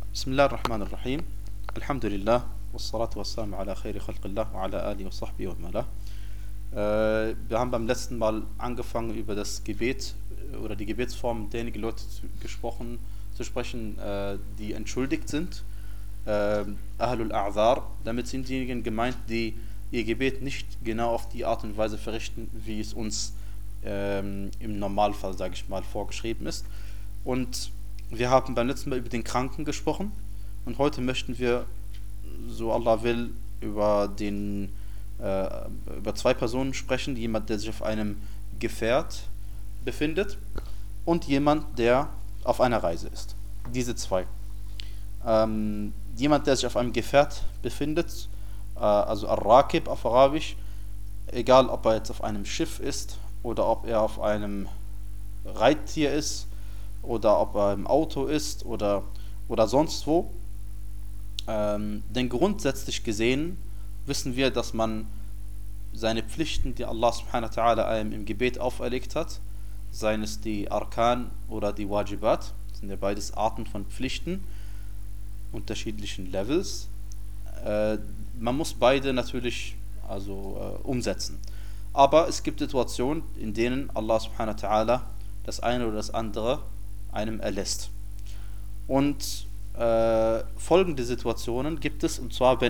بسم الله الرحمن الرحيم. الحمد لله والصلاة والسلام على خير خلق الله وعلى آله وصحبه ومن والاه. Wir haben beim letzten Mal angefangen über das Gebet oder die Gebetsform derjenigen Leute zu sprechen, die entschuldigt sind. Ahlul A'zar, damit sind diejenigen gemeint, die ihr Gebet nicht genau auf die Art und Weise verrichten, wie es uns im Normalfall, sage ich mal, vorgeschrieben ist. Und wir haben beim letzten Mal über den Kranken gesprochen und heute möchten wir, so Allah will, über zwei Personen sprechen. Jemand, der sich auf einem Gefährt befindet und jemand, der auf einer Reise ist. Diese zwei. Jemand, der sich auf einem Gefährt befindet, also Ar-Rakib auf Arabisch, egal ob er jetzt auf einem Schiff ist oder ob er auf einem Reittier ist oder ob er im Auto ist oder sonst wo. Denn grundsätzlich gesehen wissen wir, dass man seine Pflichten, die Allah subhanahu wa ta'ala einem im Gebet auferlegt hat, seien es die Arkan oder die Wajibat, das sind ja beides Arten von Pflichten, unterschiedlichen Levels. Man muss beide natürlich umsetzen. Aber es gibt Situationen, in denen Allah subhanahu wa ta'ala das eine oder das andere einem erlässt. Und folgende Situationen gibt es, und zwar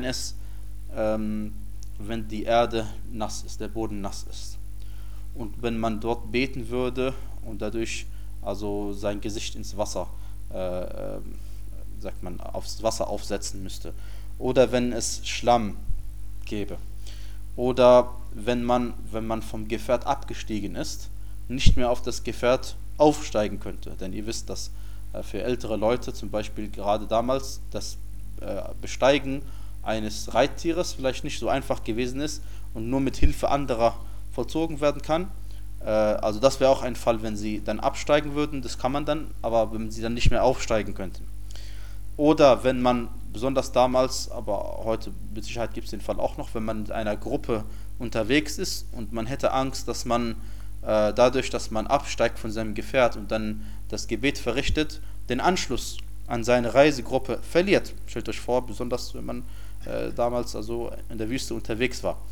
wenn die Erde nass ist, der Boden nass ist. Und wenn man dort beten würde und dadurch also sein Gesicht ins Wasser, aufs Wasser aufsetzen müsste. Oder wenn es Schlamm gäbe. Oder wenn man vom Gefährt abgestiegen ist, nicht mehr auf das Gefährt aufsteigen könnte. Denn ihr wisst, dass für ältere Leute, zum Beispiel gerade damals, das Besteigen eines Reittieres vielleicht nicht so einfach gewesen ist und nur mit Hilfe anderer vollzogen werden kann. Also das wäre auch ein Fall, wenn sie dann absteigen würden, das kann man dann, aber wenn sie dann nicht mehr aufsteigen könnten. Oder wenn man, besonders damals, aber heute mit Sicherheit gibt es den Fall auch noch, wenn man mit einer Gruppe unterwegs ist und man hätte Angst, dass man dadurch, dass man absteigt von seinem Gefährt und dann das Gebet verrichtet, den Anschluss an seine Reisegruppe verliert. Stellt euch vor, besonders wenn man damals also in der Wüste unterwegs war.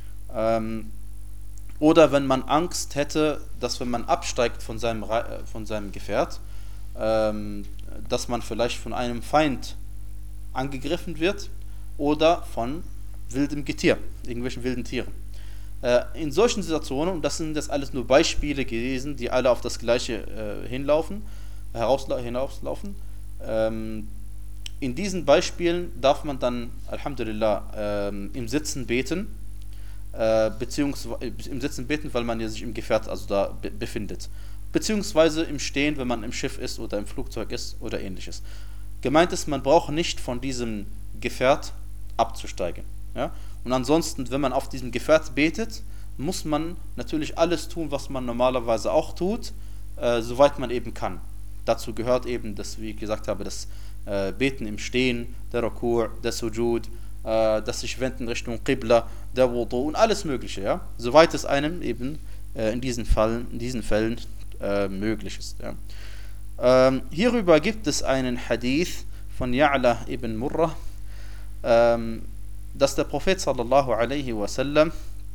Oder wenn man Angst hätte, dass wenn man absteigt von seinem Gefährt, dass man vielleicht von einem Feind angegriffen wird oder von wildem Getier, irgendwelchen wilden Tieren. In solchen Situationen, und das sind jetzt alles nur Beispiele gewesen, die alle auf das Gleiche hinauslaufen, in diesen Beispielen darf man dann, Alhamdulillah, im Sitzen beten, beziehungsweise im Sitzen beten, weil man ja sich im Gefährt also da befindet. Beziehungsweise im Stehen, wenn man im Schiff ist oder im Flugzeug ist oder ähnliches. Gemeint ist, man braucht nicht von diesem Gefährt abzusteigen. Ja? Und ansonsten, wenn man auf diesem Gefährt betet, muss man natürlich alles tun, was man normalerweise auch tut, soweit man eben kann. Dazu gehört eben, wie ich gesagt habe, das Beten im Stehen, der Ruku', der Sujud, das sich wenden Richtung Qibla, der Wudu und alles Mögliche, ja? Soweit es einem eben in diesen Fällen möglich ist. Ja? Hierüber gibt es einen Hadith von Ya'la ibn Murrah, dass der Prophet sallallahu alaihi wasallam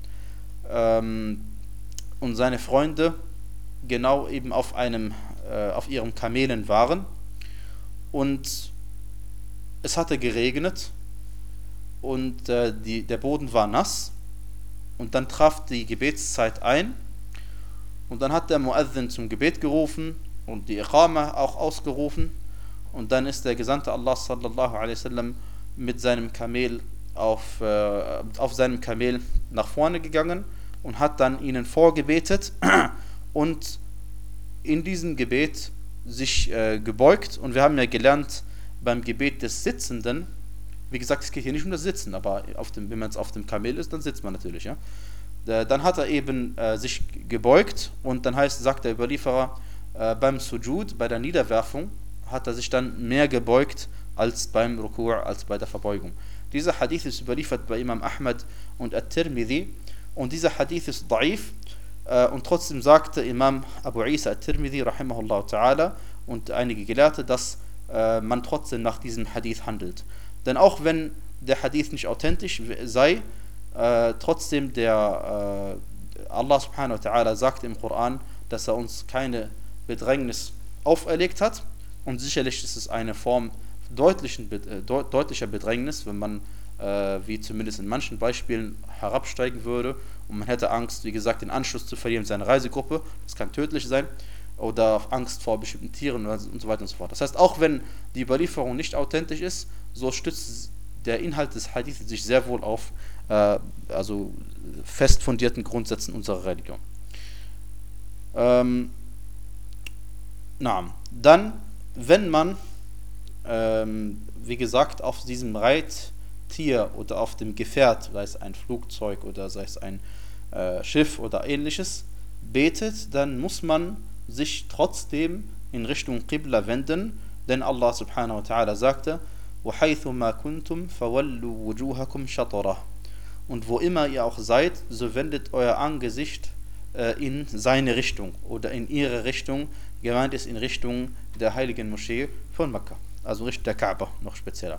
und seine Freunde genau eben auf ihrem Kamelen waren und es hatte geregnet und der Boden war nass und dann traf die Gebetszeit ein und dann hat der Muazzin zum Gebet gerufen und die Iqama auch ausgerufen und dann ist der Gesandte Allah sallallahu alaihi wasallam mit seinem Kamel auf seinem Kamel nach vorne gegangen und hat dann ihnen vorgebetet und in diesem Gebet sich gebeugt. Und wir haben ja gelernt, beim Gebet des Sitzenden, wie gesagt, es geht hier nicht um das Sitzen, aber wenn man jetzt auf dem Kamel ist, dann sitzt man natürlich. Ja? Dann hat er eben sich gebeugt und dann sagt der Überlieferer, beim Sujud, bei der Niederwerfung, hat er sich dann mehr gebeugt als beim Ruku', als bei der Verbeugung. Dieser Hadith ist überliefert bei Imam Ahmad und At-Tirmidhi und dieser Hadith ist da'if und trotzdem sagte Imam Abu Isa At-Tirmidhi rahimahullah ta'ala und einige Gelehrte, dass man trotzdem nach diesem Hadith handelt. Denn auch wenn der Hadith nicht authentisch sei, trotzdem Allah subhanahu wa ta'ala sagt im Koran, dass er uns keine Bedrängnis auferlegt hat, und sicherlich ist es eine Form deutlicher Bedrängnis, wenn man, wie zumindest in manchen Beispielen, herabsteigen würde und man hätte Angst, wie gesagt, den Anschluss zu verlieren in seine Reisegruppe, das kann tödlich sein, oder Angst vor bestimmten Tieren und so weiter und so fort. Das heißt, auch wenn die Überlieferung nicht authentisch ist, so stützt der Inhalt des Hadith sich sehr wohl auf also fest fundierten Grundsätzen unserer Religion. Dann, wenn man, wie gesagt, auf diesem Reittier oder auf dem Gefährt, sei es ein Flugzeug oder sei es ein Schiff oder ähnliches, betet, dann muss man sich trotzdem in Richtung Qibla wenden, denn Allah subhanahu wa ta'ala sagte: وَحَيْثُ مَا كُنْتُمْ فَوَلُّوا وُجُوهَكُمْ شَطْرَهُ. Und wo immer ihr auch seid, so wendet euer Angesicht in seine Richtung oder in ihre Richtung. Gemeint ist in Richtung der heiligen Moschee von Mekka, also Richtung der Kaaba noch spezieller.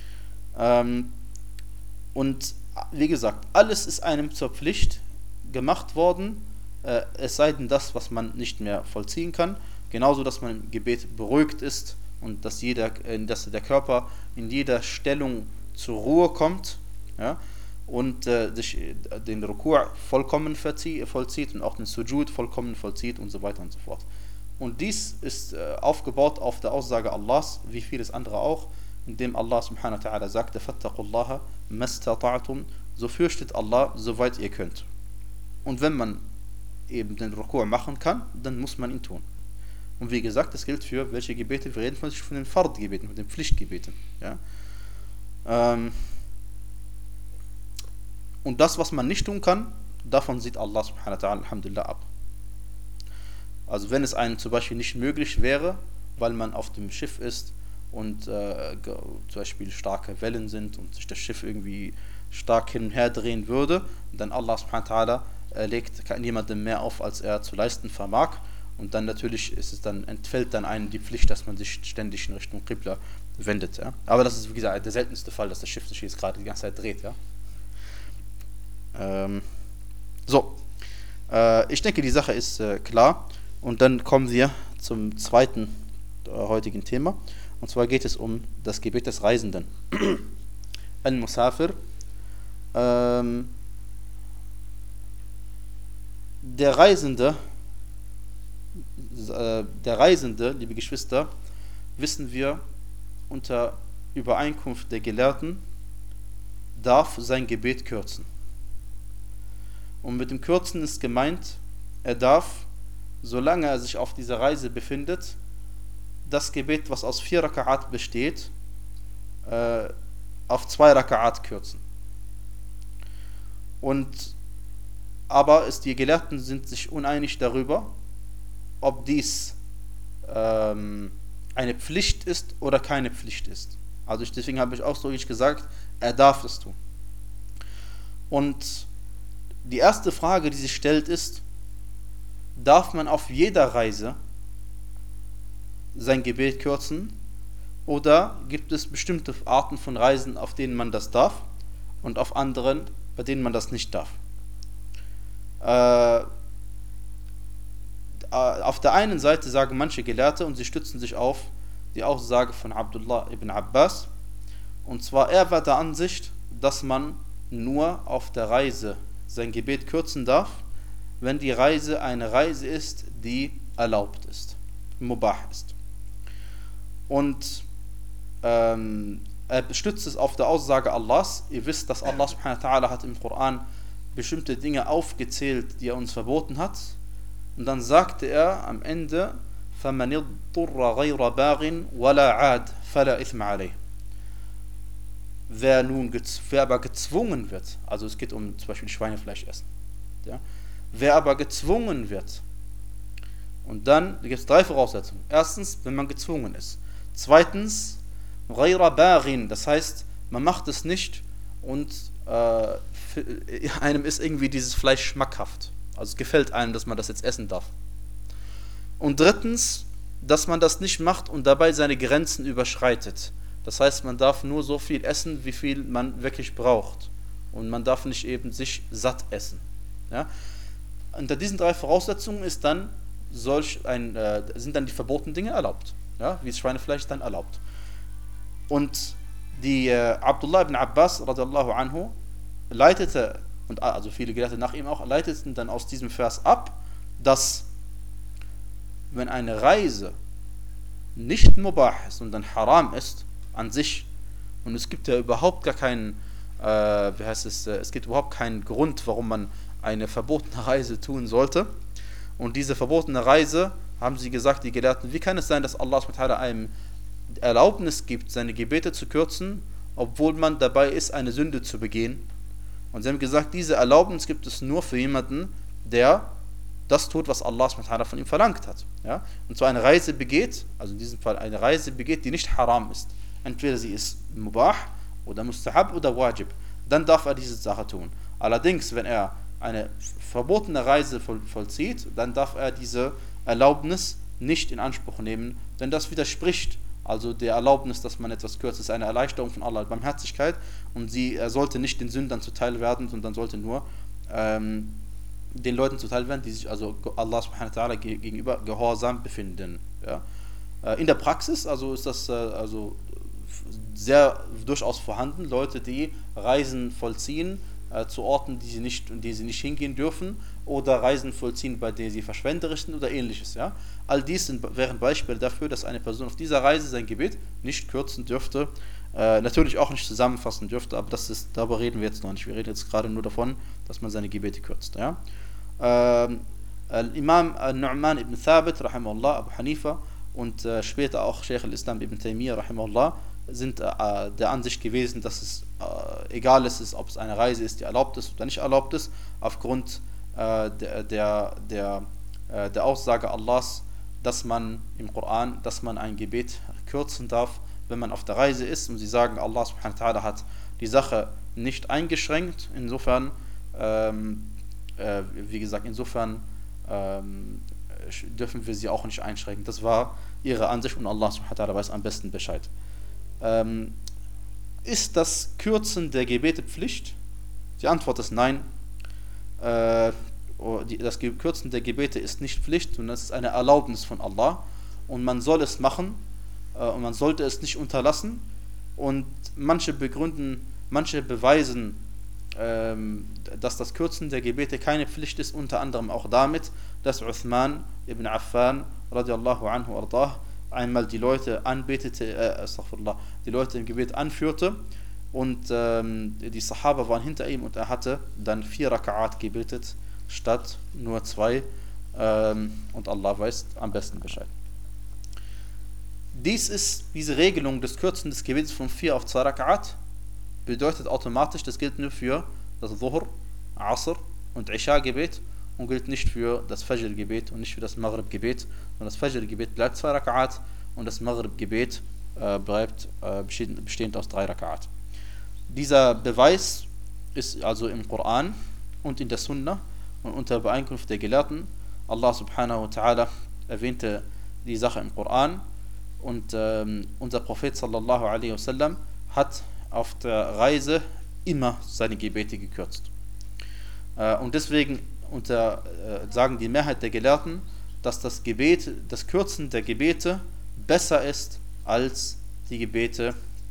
Und wie gesagt, alles ist einem zur Pflicht gemacht worden, es sei denn das, was man nicht mehr vollziehen kann. Genauso, dass man im Gebet beruhigt ist und dass der Körper in jeder Stellung zur Ruhe kommt, ja, und sich den Ruku' vollkommen vollzieht und auch den Sujud vollkommen vollzieht und so weiter und so fort. Und dies ist aufgebaut auf der Aussage Allahs, wie vieles andere auch, indem Allah subhanahu wa ta'ala sagte: Fattaqullaha mastata'tum, so fürchtet Allah, soweit ihr könnt. Und wenn man eben den Ruku' machen kann, dann muss man ihn tun. Und wie gesagt, das gilt für welche Gebete? Wir reden von den Fard-Gebeten, von den Pflichtgebeten. Ja? Und das, was man nicht tun kann, davon sieht Allah subhanahu wa ta'ala alhamdulillah ab. Also wenn es einem zum Beispiel nicht möglich wäre, weil man auf dem Schiff ist und zum Beispiel starke Wellen sind und sich das Schiff irgendwie stark hin und her drehen würde, dann Allah subhanahu wa ta'ala legt niemandem mehr auf, als er zu leisten vermag. Und dann natürlich entfällt dann einem die Pflicht, dass man sich ständig in Richtung Qibla wendet. Ja? Aber das ist, wie gesagt, der seltenste Fall, dass das Schiff sich jetzt gerade die ganze Zeit dreht. Ja? Ich denke, die Sache ist klar. Und dann kommen wir zum zweiten heutigen Thema. Und zwar geht es um das Gebet des Reisenden. Al-Musafir. Der Reisende, liebe Geschwister, wissen wir, unter Übereinkunft der Gelehrten, darf sein Gebet kürzen. Und mit dem Kürzen ist gemeint, er darf, solange er sich auf dieser Reise befindet, das Gebet, was aus 4 Raka'at besteht, auf 2 Raka'at kürzen. Aber die Gelehrten sind sich uneinig darüber, ob dies eine Pflicht ist oder keine Pflicht ist. Also deswegen habe ich ausdrücklich gesagt, er darf es tun. Und die erste Frage, die sich stellt, ist: Darf man auf jeder Reise sein Gebet kürzen? Oder gibt es bestimmte Arten von Reisen, auf denen man das darf, und auf anderen, bei denen man das nicht darf? Auf der einen Seite sagen manche Gelehrte, und sie stützen sich auf die Aussage von Abdullah ibn Abbas, und zwar er war der Ansicht, dass man nur auf der Reise sein Gebet kürzen darf, wenn die Reise eine Reise ist, die erlaubt ist, mubah ist. Und er stützt es auf der Aussage Allahs. Ihr wisst, dass Allah subhanahu wa ta'ala hat im Koran bestimmte Dinge aufgezählt, die er uns verboten hat. Und dann sagte er am Ende: فَمَنِ اضْطُرَّ غَيْرَ بَاغٍ وَلَا عَادٍ فَلَا إِثْمَ عَلَيْهِ. Wer aber gezwungen wird, also es geht um zum Beispiel Schweinefleisch essen, ja? Wer aber gezwungen wird, und dann gibt es 3 Voraussetzungen. Erstens, wenn man gezwungen ist. Zweitens, غَيْرَ بَاغٍ, das heißt, man macht es nicht und einem ist irgendwie dieses Fleisch schmackhaft. Also es gefällt einem, dass man das jetzt essen darf. Und drittens, dass man das nicht macht und dabei seine Grenzen überschreitet. Das heißt, man darf nur so viel essen, wie viel man wirklich braucht. Und man darf nicht eben sich satt essen. Ja? Unter diesen 3 Voraussetzungen ist dann sind dann die verbotenen Dinge erlaubt. Ja? Wie das Schweinefleisch ist dann erlaubt. Und die Abdullah ibn Abbas radiallahu anhu leitete, und also viele Gelehrte nach ihm auch, leiteten dann aus diesem Vers ab, dass wenn eine Reise nicht mubah ist und dann haram ist an sich, und es gibt ja überhaupt gar keinen, es gibt überhaupt keinen Grund, warum man eine verbotene Reise tun sollte. Und diese verbotene Reise, haben sie gesagt, die Gelehrten, wie kann es sein, dass Allah einem Erlaubnis gibt, seine Gebete zu kürzen, obwohl man dabei ist, eine Sünde zu begehen? Und sie haben gesagt, diese Erlaubnis gibt es nur für jemanden, der das tut, was Allah von ihm verlangt hat. Ja? Und zwar eine Reise begeht, also in diesem Fall eine Reise begeht, die nicht haram ist. Entweder sie ist mubah oder mustahab oder wajib. Dann darf er diese Sache tun. Allerdings, wenn er eine verbotene Reise vollzieht, dann darf er diese Erlaubnis nicht in Anspruch nehmen, denn das widerspricht also der Erlaubnis, dass man etwas kürzt. Es ist eine Erleichterung von Allah, Barmherzigkeit, und er sollte nicht den Sündern zuteil werden, sondern sollte nur den Leuten zuteil werden, die sich also Allah subhanahu wa ta'ala gegenüber gehorsam befinden. Ja. In der Praxis also ist das sehr durchaus vorhanden, Leute, die Reisen vollziehen zu Orten, die sie nicht hingehen dürfen, oder Reisen vollziehen, bei denen sie verschwenderisch sind oder ähnliches. Ja. All dies wären Beispiele dafür, dass eine Person auf dieser Reise sein Gebet nicht kürzen dürfte, natürlich auch nicht zusammenfassen dürfte, aber darüber reden wir jetzt noch nicht. Wir reden jetzt gerade nur davon, dass man seine Gebete kürzt. Ja. Imam Nu'man ibn Thabit, rahimahullah, Abu Hanifa, und später auch Sheikh al-Islam ibn Taymiyyah, rahimahullah, sind der Ansicht gewesen, dass es egal ist, ob es eine Reise ist, die erlaubt ist oder nicht erlaubt ist, aufgrund der Aussage Allahs, dass man im Koran, dass man ein Gebet kürzen darf, wenn man auf der Reise ist. Und sie sagen, Allah subhanahu wa ta'ala hat die Sache nicht eingeschränkt. Insofern, wie gesagt, dürfen wir sie auch nicht einschränken. Das war ihre Ansicht und Allah subhanahu wa ta'ala weiß am besten Bescheid. Ist das Kürzen der Gebete Pflicht? Die Antwort ist nein. Das Kürzen der Gebete ist nicht Pflicht, sondern es ist eine Erlaubnis von Allah. Und man soll es machen und man sollte es nicht unterlassen. Und manche beweisen, dass das Kürzen der Gebete keine Pflicht ist, unter anderem auch damit, dass Uthman ibn Affan radiallahu anhu ardah einmal die Leute die Leute im Gebet anführte, und die Sahaba waren hinter ihm, und er hatte dann 4 Raka'at gebetet statt nur 2, und Allah weiß am besten Bescheid. Diese Regelung des Kürzen des Gebets von 4 auf 2 Raka'at bedeutet automatisch, das gilt nur für das Dhuhr, Asr und Isha-Gebet und gilt nicht für das Fajr-Gebet und nicht für das Maghrib-Gebet. Und das Fajr-Gebet bleibt 2 Raka'at und das Maghrib-Gebet bleibt bestehend aus 3 Raka'at. Dieser Beweis ist also im Koran und in der Sunna und unter Übereinkunft der Gelehrten. Allah subhanahu wa ta'ala erwähnte die Sache im Koran, und unser Prophet sallallahu alaihi wasallam hat auf der Reise immer seine Gebete gekürzt. Und deswegen sagen die Mehrheit der Gelehrten, dass das Kürzen der Gebete besser ist als die Gebete,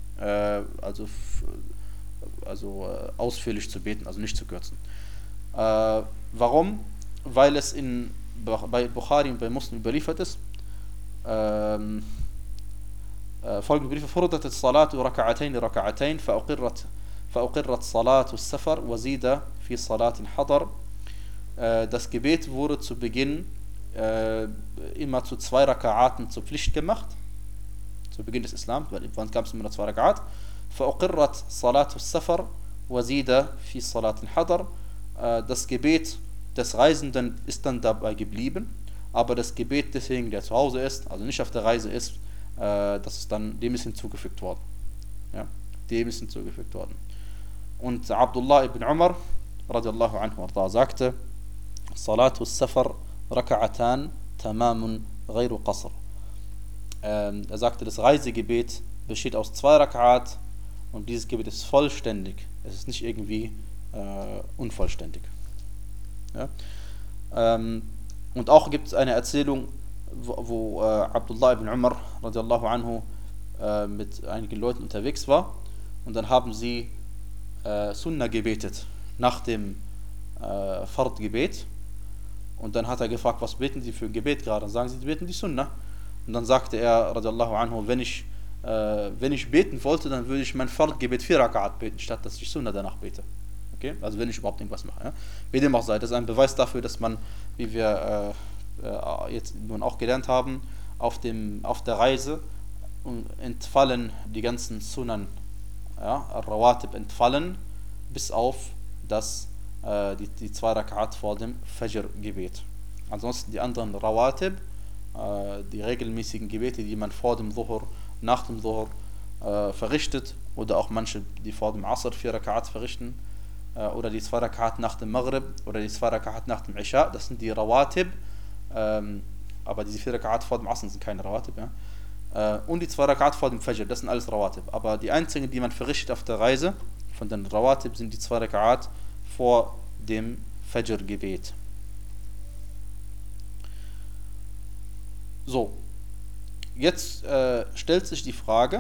ausführlich zu beten, also nicht zu kürzen. Warum? Weil es bei Bukhari und bei Muslim überliefert ist, folgende Briefe: فرضت الصلاة ركعتين فأقرت صلاة السفر وزيد في صلاة الحضر. Das Gebet wurde zu Beginn immer zu 2 Raka'aten zur Pflicht gemacht, zu Beginn des Islam, weil wann gab es immer 2 Raka'at. فأقرت صلاة السفر وزيد في صلاة الحضر. Das Gebet des Reisenden ist dann dabei geblieben, aber das Gebet desjenigen, der zu Hause ist, also nicht auf der Reise ist, dem ist hinzugefügt worden. Ja, dem ist hinzugefügt worden. Und Abdullah ibn Umar radiallahu anhu sagte: Salatu Safar raka'atan tamamun ghayru qasr. Er sagte, das Reisegebet besteht aus 2 Rak'at und dieses Gebet ist vollständig. Es ist nicht irgendwie unvollständig. Ja? Und auch gibt es eine Erzählung, wo Abdullah ibn Umar radiallahu anhu mit einigen Leuten unterwegs war und dann haben sie Sunnah gebetet nach dem Fard-Gebet und dann hat er gefragt, was beten sie für ein Gebet gerade? Dann sagen sie, die beten die Sunnah. Und dann sagte er radiallahu anhu, wenn ich beten wollte, dann würde ich mein Fard-Gebet 4 Rak'at beten, statt dass ich Sunnah danach bete. Okay? Also wenn ich überhaupt irgendwas mache. Ja? Wie dem auch sei, das ist ein Beweis dafür, dass man, wie wir jetzt nun auch gelernt haben, auf der Reise entfallen die ganzen Sunan, ja, Rawatib entfallen, bis auf die 2 Rak'at vor dem Fajr-Gebet. Ansonsten die anderen Rawatib, die regelmäßigen Gebete, die man vor dem Dhuhr, nach dem Dhuhr verrichtet, oder auch manche, die vor dem Asr 4 Rak'at verrichten, oder die 2 Rak'at nach dem Maghrib, oder die 2 Rak'at nach dem Isha, das sind die Rawatib, aber diese 4 Rak'at vor dem Asr sind keine Rawatib, ja. Und die 2 Rak'at vor dem Fajr, das sind alles Rawatib. Aber die einzigen, die man verrichtet auf der Reise, von den Rawatib, sind die 2 Rak'at vor dem Fajr-Gebet. So, jetzt stellt sich die Frage,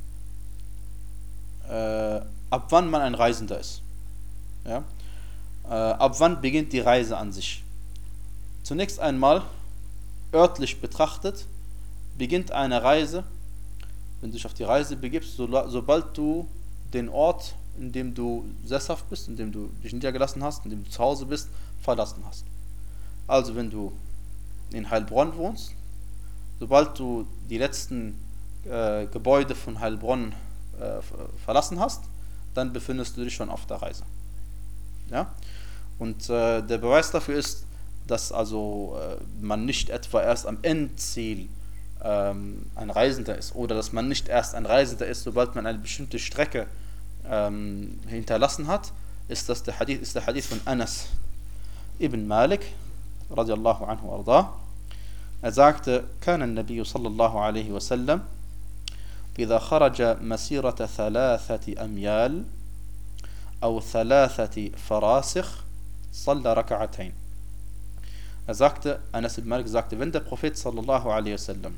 ab wann man ein Reisender ist. Ja? Ab wann beginnt die Reise an sich? Zunächst einmal, örtlich betrachtet, beginnt eine Reise, wenn du dich auf die Reise begibst, sobald du den Ort, in dem du sesshaft bist, in dem du dich niedergelassen hast, in dem du zu Hause bist, verlassen hast. Also wenn du in Heilbronn wohnst, sobald du die letzten Gebäude von Heilbronn verlassen hast, dann befindest du dich schon auf der Reise. Ja? Und der Beweis dafür ist, dass also man nicht etwa erst am Endziel ein Reisender ist, oder dass man nicht erst ein Reisender ist, sobald man eine bestimmte Strecke hinterlassen hat, ist der Hadith von Anas ibn Malik radiallahu anhu arda. Er sagte, كان النبي صلى الله عليه وسلم إذا خرج مسيرة 3 أميال أو 3 فراسخ صلى ركعتين. Er sagte, Anas ibn Malik sagte, wenn der Prophet sallallahu alaihi wasallam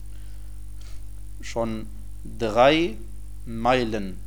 schon 3 Meilen,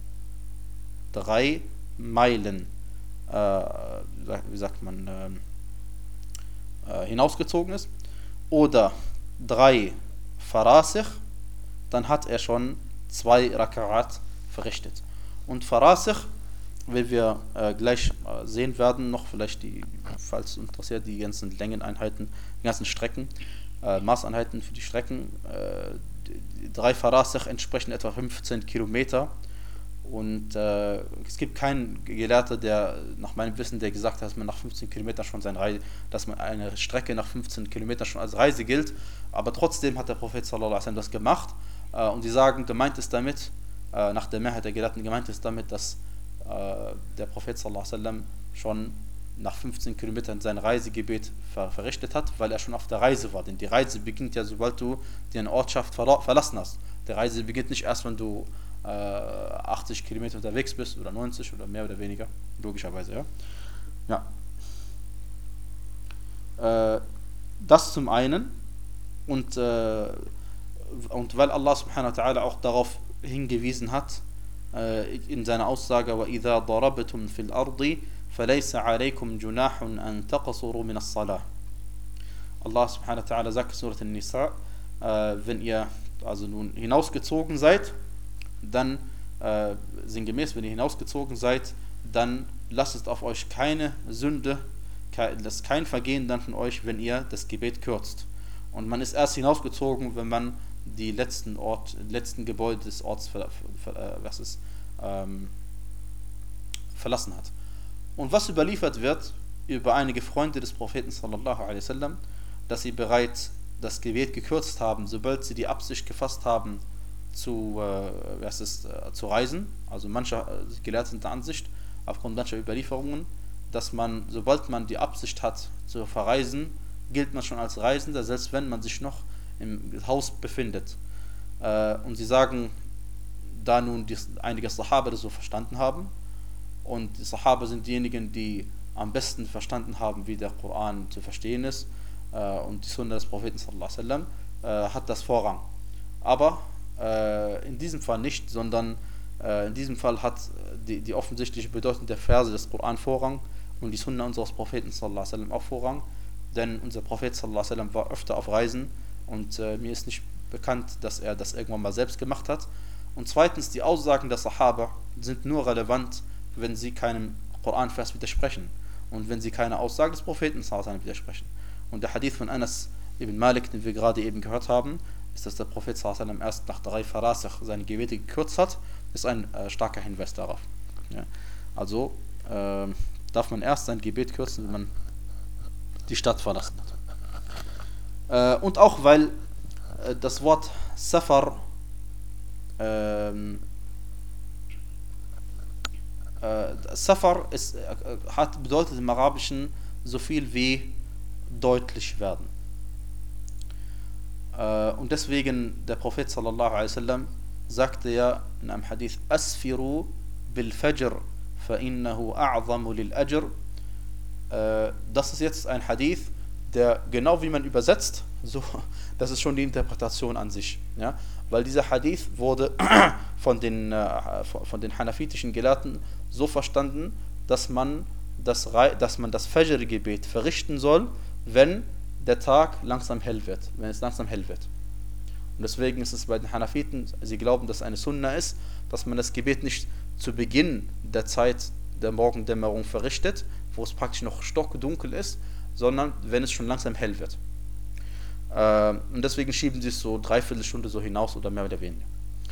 hinausgezogen ist, oder 3 Farasich, dann hat er schon 2 Raka'at verrichtet. Und Farasich, wie wir gleich sehen werden, noch vielleicht falls interessiert, die ganzen Längeneinheiten, die ganzen Strecken, Maßeinheiten für die Strecken, 3 Farasich entsprechen etwa 15 Kilometer. Und es gibt keinen Gelehrter, der nach meinem Wissen, der gesagt hat, dass man nach 15 Kilometern schon dass man eine Strecke nach 15 Kilometern schon als Reise gilt. Aber trotzdem hat der Prophet sallallahu alaihi wasallam das gemacht. Und die sagen, gemeint ist damit, nach der Mehrheit der Gelehrten, gemeint ist damit, dass der Prophet sallallahu alaihi wasallam schon nach 15 Kilometern sein Reisegebet verrichtet hat, weil er schon auf der Reise war. Denn die Reise beginnt ja, sobald du deine Ortschaft verlassen hast. Die Reise beginnt nicht erst, wenn du 80 Kilometer unterwegs bist oder 90 oder mehr oder weniger, logischerweise, ja. Das zum einen, und weil Allah subhanahu wa ta'ala auch darauf hingewiesen hat, in seiner Aussage, وَإِذَا ضَرَبْتُمْ فِي الْأَرْضِ فَلَيْسَ عَلَيْكُمْ جُنَاحٌ أَن تَقْصُرُوا مِنَ الصَّلَاةِ. Allah subhanahu wa ta'ala sagt in Surat An-Nisa, wenn ihr also nun hinausgezogen seid, dann sinngemäß, wenn ihr hinausgezogen seid, dann lasst es auf euch keine Sünde, lasst kein Vergehen dann von euch, wenn ihr das Gebet kürzt. Und man ist erst hinausgezogen, wenn man die letzten Gebäude des Orts verlassen hat. Und was überliefert wird über einige Freunde des Propheten sallallahu alaihi wasallam, dass sie bereits das Gebet gekürzt haben, sobald sie die Absicht gefasst haben, zu reisen. Also manche Gelehrte sind der Ansicht, aufgrund mancher Überlieferungen, dass man, sobald man die Absicht hat zu verreisen, gilt man schon als Reisender, selbst wenn man sich noch im Haus befindet. Und sie sagen, da nun einige Sahaba das so verstanden haben, und die Sahaba sind diejenigen, die am besten verstanden haben, wie der Koran zu verstehen ist, und die Sunna des Propheten sallallahu alaihi wasallam, hat das Vorrang. Aber in diesem Fall nicht, sondern in diesem Fall hat die offensichtliche Bedeutung der Verse des Koran Vorrang und die Sunna unseres Propheten sallallahu alaihi wasallam auch Vorrang, denn unser Prophet sallallahu alaihi wasallam war öfter auf Reisen und mir ist nicht bekannt, dass er das irgendwann mal selbst gemacht hat. Und zweitens, die Aussagen der Sahaba sind nur relevant, wenn sie keinem Koranvers widersprechen und wenn sie keine Aussage des Propheten sallallahu alaihi wasallam widersprechen. Und der Hadith von Anas ibn Malik, den wir gerade eben gehört haben, ist, dass der Prophet sallallahu alaihi wasallam erst nach 3 Farasich seine Gebete gekürzt hat, ist ein starker Hinweis darauf. Ja. Also darf man erst sein Gebet kürzen, wenn man die Stadt verlassen hat. Und auch weil das Wort Safar Safar bedeutet im Arabischen so viel wie deutlich werden. Und deswegen der Prophet sallallahu alaihi wasallam sagte ja in einem Hadith: Asfiru bil Fajr fa innahu a'zamu lil Ajr. Das ist jetzt ein Hadith, der genau wie man übersetzt, so, das ist schon die Interpretation an sich, ja? Weil dieser Hadith wurde von den hanafitischen Gelehrten so verstanden, dass man das Fajr-Gebet verrichten soll, wenn der Tag langsam hell wird, wenn es langsam hell wird. Und deswegen ist es bei den Hanafiten, sie glauben, dass es eine Sunna ist, dass man das Gebet nicht zu Beginn der Zeit der Morgendämmerung verrichtet, wo es praktisch noch stockdunkel ist, sondern wenn es schon langsam hell wird. Und deswegen schieben sie es so 3/4 Stunde so hinaus oder mehr oder weniger.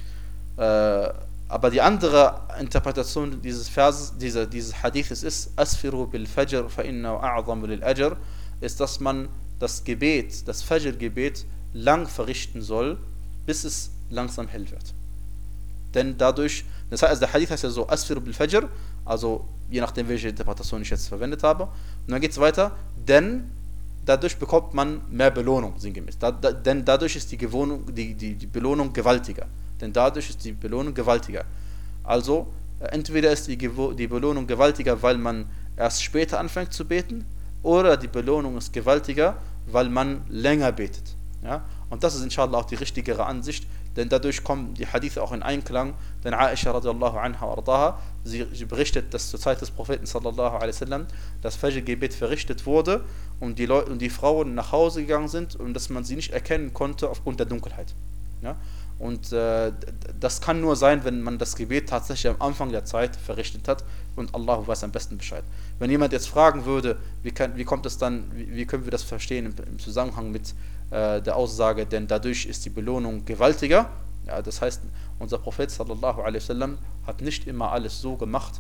Aber die andere Interpretation dieses Verses, dieses Hadithes ist: Asfiru bil Fajr fa innahu a'zamu lil Ajr, ist, dass man das Gebet, das Fajr-Gebet lang verrichten soll, bis es langsam hell wird. Denn dadurch, das heißt, also der Hadith heißt ja so: Asfiru bil Fajr, also je nachdem, welche Interpretation ich jetzt verwendet habe. Und dann geht es weiter: denn dadurch bekommt man mehr Belohnung, sinngemäß. Denn dadurch ist die Belohnung gewaltiger. Denn dadurch ist die Belohnung gewaltiger. Also, entweder ist die Belohnung gewaltiger, weil man erst später anfängt zu beten, oder die Belohnung ist gewaltiger, weil man länger betet. Ja? Und das ist inshallah auch die richtigere Ansicht, denn dadurch kommen die Hadithe auch in Einklang. Denn Aisha radiallahu anha ardaha, sie berichtet, dass zur Zeit des Propheten sallallahu alaihi wasallam das Fajr-Gebet verrichtet wurde und die Frauen nach Hause gegangen sind und dass man sie nicht erkennen konnte aufgrund der Dunkelheit. Ja? Und das kann nur sein, wenn man das Gebet tatsächlich am Anfang der Zeit verrichtet hat, und Allah weiß am besten Bescheid. Wenn jemand jetzt fragen würde, wie kommt es dann, wie können wir das verstehen im Zusammenhang mit der Aussage, denn dadurch ist die Belohnung gewaltiger, ja, das heißt, unser Prophet sallallahu alaihi wasallam hat nicht immer alles so gemacht,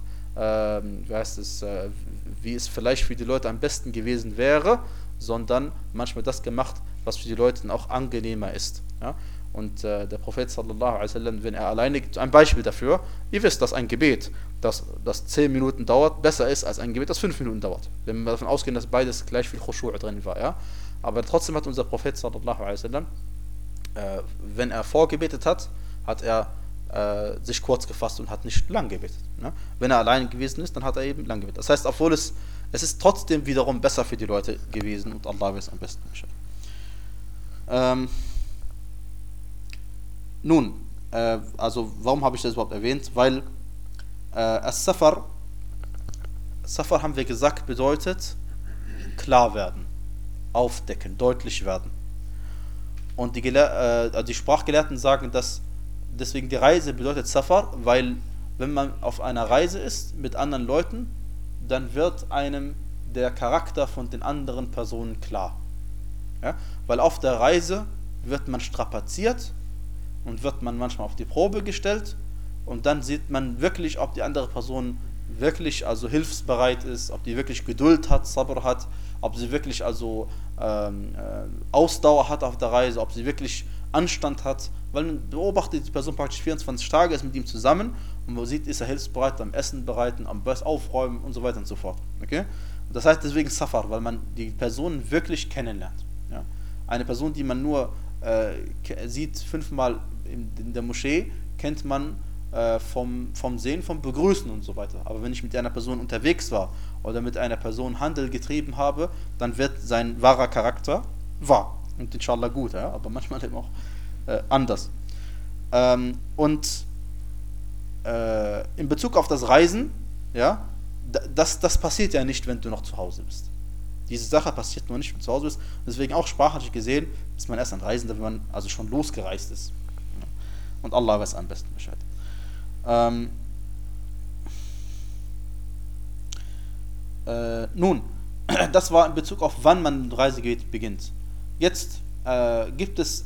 wie es vielleicht für die Leute am besten gewesen wäre, sondern manchmal das gemacht, was für die Leute auch angenehmer ist. Ja? Und der Prophet sallallahu alaihi wasallam, wenn er alleine, ein Beispiel dafür, ihr wisst, dass ein Gebet, das 10 Minuten dauert, besser ist als ein Gebet, das 5 Minuten dauert. Wenn wir davon ausgehen, dass beides gleich viel Khushu' drin war. Ja? Aber trotzdem hat unser Prophet sallallahu alaihi wasallam, wenn er vorgebetet hat, hat er sich kurz gefasst und hat nicht lang gebetet. Ne? Wenn er allein gewesen ist, dann hat er eben lang gebetet. Das heißt, obwohl es ist trotzdem wiederum besser für die Leute gewesen und Allah weiß am besten. Nun, also warum habe ich das überhaupt erwähnt? Weil Safar haben wir gesagt, bedeutet klar werden, aufdecken, deutlich werden. Und die Sprachgelehrten sagen, dass deswegen die Reise bedeutet Safar, weil wenn man auf einer Reise ist mit anderen Leuten, dann wird einem der Charakter von den anderen Personen klar. Ja? Weil auf der Reise wird man strapaziert und wird man manchmal auf die Probe gestellt und dann sieht man wirklich, ob die andere Person wirklich also hilfsbereit ist, ob die wirklich Geduld hat, Sabr hat, ob sie wirklich also Ausdauer hat auf der Reise, ob sie wirklich Anstand hat, weil man beobachtet die Person praktisch 24 Tage, ist mit ihm zusammen und man sieht, ist er hilfsbereit, am Essen bereiten, am Best aufräumen und so weiter und so fort. Okay? Das heißt deswegen Safar, weil man die Person wirklich kennenlernt. Ja? Eine Person, die man nur sieht 5-mal in der Moschee kennt man vom Sehen, vom Begrüßen und so weiter. Aber wenn ich mit einer Person unterwegs war oder mit einer Person Handel getrieben habe, dann wird sein wahrer Charakter wahr. Und inshallah gut, ja? Aber manchmal eben auch anders. Und in Bezug auf das Reisen, ja, das passiert ja nicht, wenn du noch zu Hause bist. Diese Sache passiert nur nicht, wenn du zu Hause bist. Deswegen auch sprachlich gesehen, ist man erst ein Reisender, wenn man also schon losgereist ist. Und Allah weiß am besten Bescheid. Nun, das war in Bezug auf wann man ein Reisegebiet beginnt. Jetzt gibt es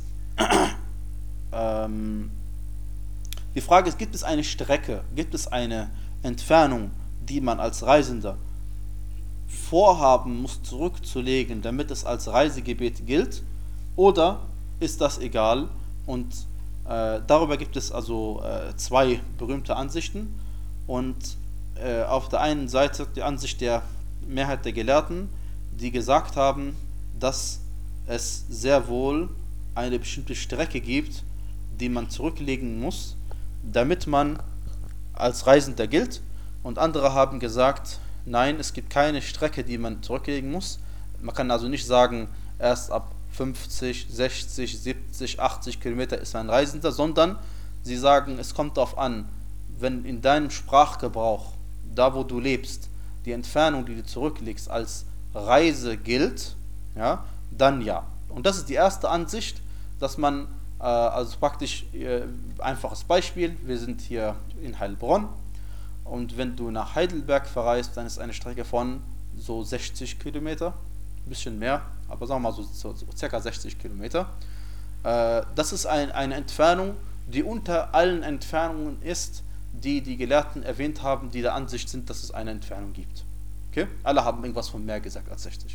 die Frage ist, gibt es eine Strecke, gibt es eine Entfernung, die man als Reisender vorhaben muss zurückzulegen, damit es als Reisegebiet gilt, oder ist das egal? Und darüber gibt es also zwei berühmte Ansichten. Und auf der einen Seite die Ansicht der Mehrheit der Gelehrten, die gesagt haben, dass es sehr wohl eine bestimmte Strecke gibt, die man zurücklegen muss, damit man als Reisender gilt. Und andere haben gesagt, nein, es gibt keine Strecke, die man zurücklegen muss. Man kann also nicht sagen, erst ab 50, 60, 70, 80 Kilometer ist ein Reisender, sondern sie sagen, es kommt darauf an, wenn in deinem Sprachgebrauch, da wo du lebst, die Entfernung, die du zurücklegst, als Reise gilt, ja, dann ja. Und das ist die erste Ansicht, dass man, also praktisch, einfaches Beispiel, wir sind hier in Heilbronn und wenn du nach Heidelberg verreist, dann ist eine Strecke von so 60 Kilometer, ein bisschen mehr, aber sagen wir mal so circa 60 Kilometer. Das ist eine Entfernung, die unter allen Entfernungen ist, die die Gelehrten erwähnt haben, die der Ansicht sind, dass es eine Entfernung gibt. Okay? Alle haben irgendwas von mehr gesagt als 60.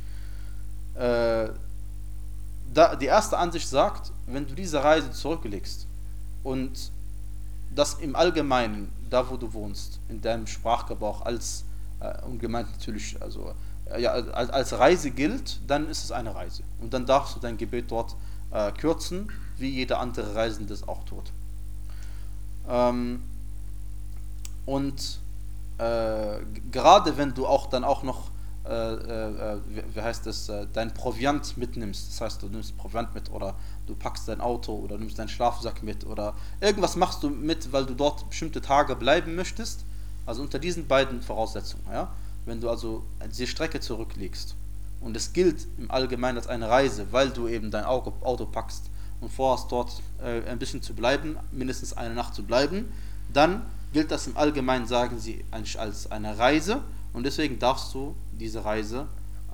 Die erste Ansicht sagt, wenn du diese Reise zurücklegst und das im Allgemeinen, da wo du wohnst, in deinem Sprachgebrauch als ungemeint natürlich, also ja, als Reise gilt, dann ist es eine Reise. Und dann darfst du dein Gebet dort kürzen, wie jeder andere Reisende es auch tut. Gerade wenn du auch dann auch noch wie heißt das, dein Proviant mitnimmst, das heißt, du nimmst Proviant mit oder du packst dein Auto oder nimmst deinen Schlafsack mit oder irgendwas machst du mit, weil du dort bestimmte Tage bleiben möchtest, also unter diesen beiden Voraussetzungen, ja, wenn du also die Strecke zurücklegst und es gilt im Allgemeinen als eine Reise, weil du eben dein Auto packst und vorhast dort ein bisschen zu bleiben, mindestens eine Nacht zu bleiben, dann gilt das im Allgemeinen, sagen sie, als eine Reise und deswegen darfst du diese Reise,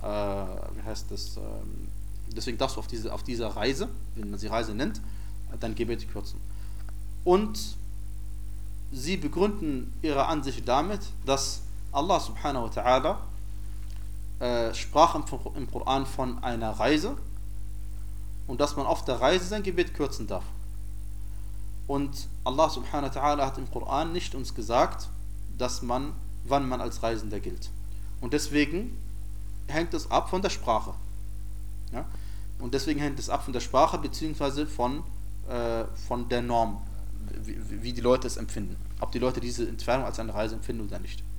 deswegen darfst du auf dieser Reise, wenn man sie Reise nennt, dein Gebet kürzen. Und sie begründen ihre Ansicht damit, dass Allah subhanahu wa ta'ala sprach im Koran von einer Reise und dass man auf der Reise sein Gebet kürzen darf. Und Allah subhanahu wa ta'ala hat im Koran nicht uns gesagt, wann man als Reisender gilt. Und deswegen hängt es ab von der Sprache. Ja? Und deswegen hängt es ab von der Sprache beziehungsweise von der Norm, wie die Leute es empfinden. Ob die Leute diese Entfernung als eine Reise empfinden oder nicht.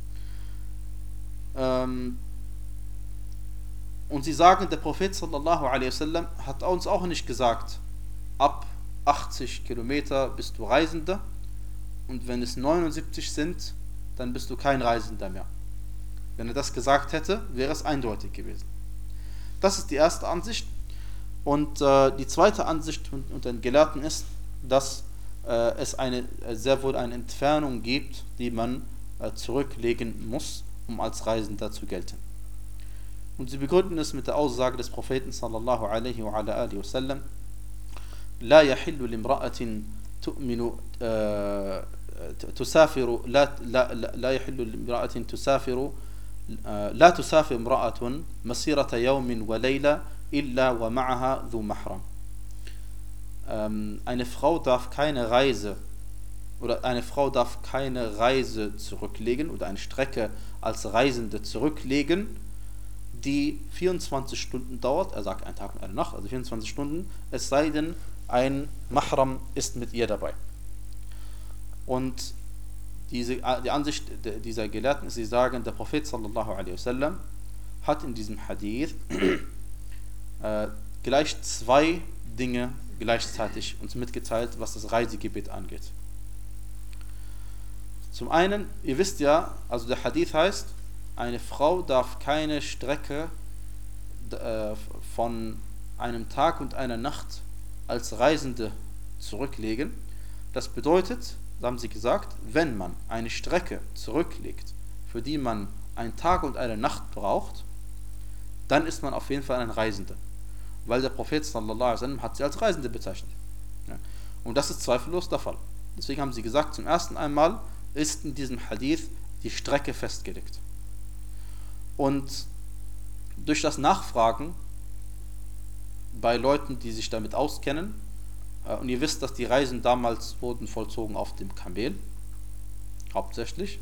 Und sie sagen, der Prophet sallallahu alaihi wasallam hat uns auch nicht gesagt, ab 80 Kilometer bist du Reisender und wenn es 79 sind, dann bist du kein Reisender mehr. Wenn er das gesagt hätte, wäre es eindeutig gewesen. Das ist die erste Ansicht. Und die zweite Ansicht unter den Gelehrten ist, dass es sehr wohl eine Entfernung gibt, die man zurücklegen muss, um als Reisender zu gelten. Und sie begründen es mit der Aussage des Propheten sallallahu alaihi wa ala alihi wa sallam: La yahillu limra'atin tu'minu تسافر لا يحل لامرأة تسافر لا تسافر امرأة مسيرة يوم وليلة إلا ومعها ذو محرم. Eine Frau darf keine Reise zurücklegen oder eine Strecke als Reisende zurücklegen, die 24 Stunden dauert. Er sagt einen Tag und eine Nacht, also 24 Stunden, es sei denn, ein Mahram ist mit ihr dabei. Und die Ansicht dieser Gelehrten ist, sie sagen, der Prophet sallallahu alaihi wasallam hat in diesem Hadith gleich zwei Dinge gleichzeitig uns mitgeteilt, was das Reisegebet angeht. Zum einen, ihr wisst ja, also der Hadith heißt, eine Frau darf keine Strecke von einem Tag und einer Nacht als Reisende zurücklegen. Das bedeutet, da haben sie gesagt, wenn man eine Strecke zurücklegt, für die man einen Tag und eine Nacht braucht, dann ist man auf jeden Fall ein Reisender. Weil der Prophet sallallahu alaihi wasallam hat sie als Reisende bezeichnet. Ja. Und das ist zweifellos der Fall. Deswegen haben sie gesagt, zum ersten einmal ist in diesem Hadith die Strecke festgelegt. Und durch das Nachfragen bei Leuten, die sich damit auskennen, und ihr wisst, dass die Reisen damals wurden vollzogen auf dem Kamel, hauptsächlich,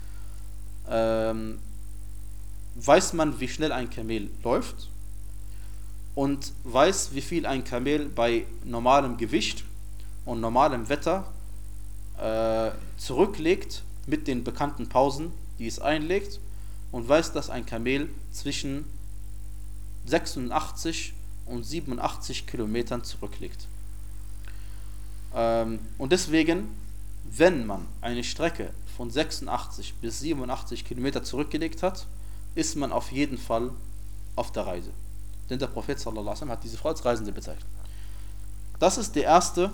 weiß man, wie schnell ein Kamel läuft und weiß, wie viel ein Kamel bei normalem Gewicht und normalem Wetter zurücklegt mit den bekannten Pausen, die es einlegt, und weiß, dass ein Kamel zwischen 86 und 87 Kilometern zurücklegt. Und deswegen, wenn man eine Strecke von 86 bis 87 Kilometer zurückgelegt hat, ist man auf jeden Fall auf der Reise. Denn der Prophet sallallahu alaihi wasallam hat diese Frau als Reisende bezeichnet. Das ist die erste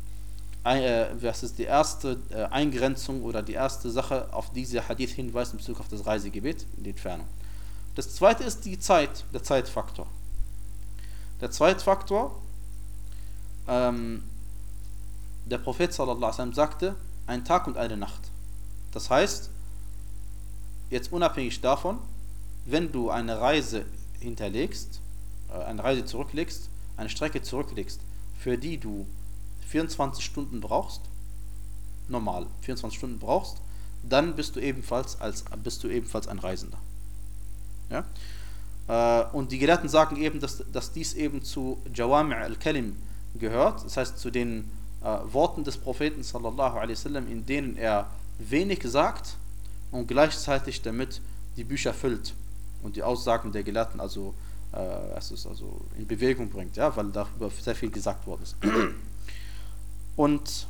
Eingrenzung oder die erste Sache, auf die dieser Hadith hinweist in Bezug auf das Reisegebet, in die Entfernung. Das zweite ist die Zeit, der Zeitfaktor. Der Zeitfaktor, der Prophet sallallahu alaihi wasallam sagte, ein Tag und eine Nacht. Das heißt, jetzt unabhängig davon, wenn du eine Reise hinterlegst, eine Reise zurücklegst, eine Strecke zurücklegst, für die du 24 Stunden brauchst, normal 24 Stunden brauchst, dann bist du ebenfalls ein Reisender. Ja? Und die Gelehrten sagen eben, dass dies eben zu Jawami' al-Kalim gehört, das heißt zu den Worten des Propheten sallallahu alaihi wasallam, in denen er wenig sagt und gleichzeitig damit die Bücher füllt und die Aussagen der Gelehrten also in Bewegung bringt, ja, weil darüber sehr viel gesagt worden ist. Und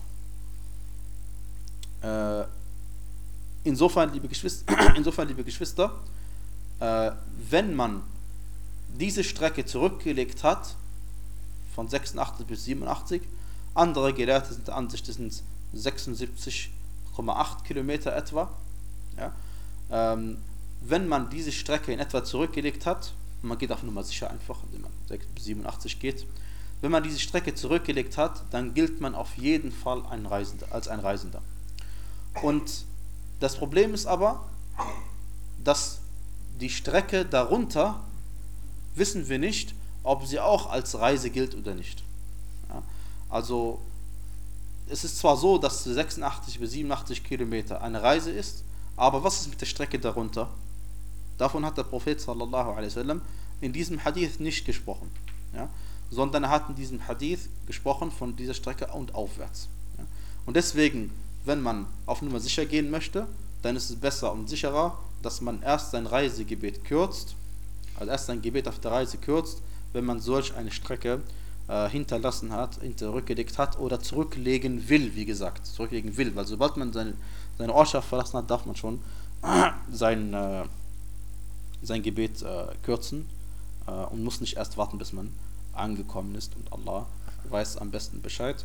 insofern, liebe Geschwister, wenn man diese Strecke zurückgelegt hat, von 86 bis 87, andere Gelehrte sind der Ansicht, das sind 76,8 Kilometer etwa. Ja? Wenn man diese Strecke in etwa zurückgelegt hat, man geht auf Nummer sicher einfach, indem man 6 bis 87 geht, wenn man diese Strecke zurückgelegt hat, dann gilt man auf jeden Fall als ein Reisender. Und das Problem ist aber, dass die Strecke darunter, wissen wir nicht, ob sie auch als Reise gilt oder nicht. Ja? Also es ist zwar so, dass 86 bis 87 Kilometer eine Reise ist, aber was ist mit der Strecke darunter? Davon hat der Prophet sallallahu alaihi wasallam in diesem Hadith nicht gesprochen, ja? Sondern er hat in diesem Hadith gesprochen von dieser Strecke und aufwärts. Ja? Und deswegen, wenn man auf Nummer sicher gehen möchte, dann ist es besser und sicherer, dass man erst sein Reisegebet kürzt, also erst sein Gebet auf der Reise kürzt, wenn man solch eine Strecke hinterlassen hat, zurückgelegt hat oder zurücklegen will, wie gesagt, zurücklegen will, weil sobald man seine Ortschaft verlassen hat, darf man schon sein Gebet kürzen und muss nicht erst warten, bis man angekommen ist, und Allah weiß am besten Bescheid.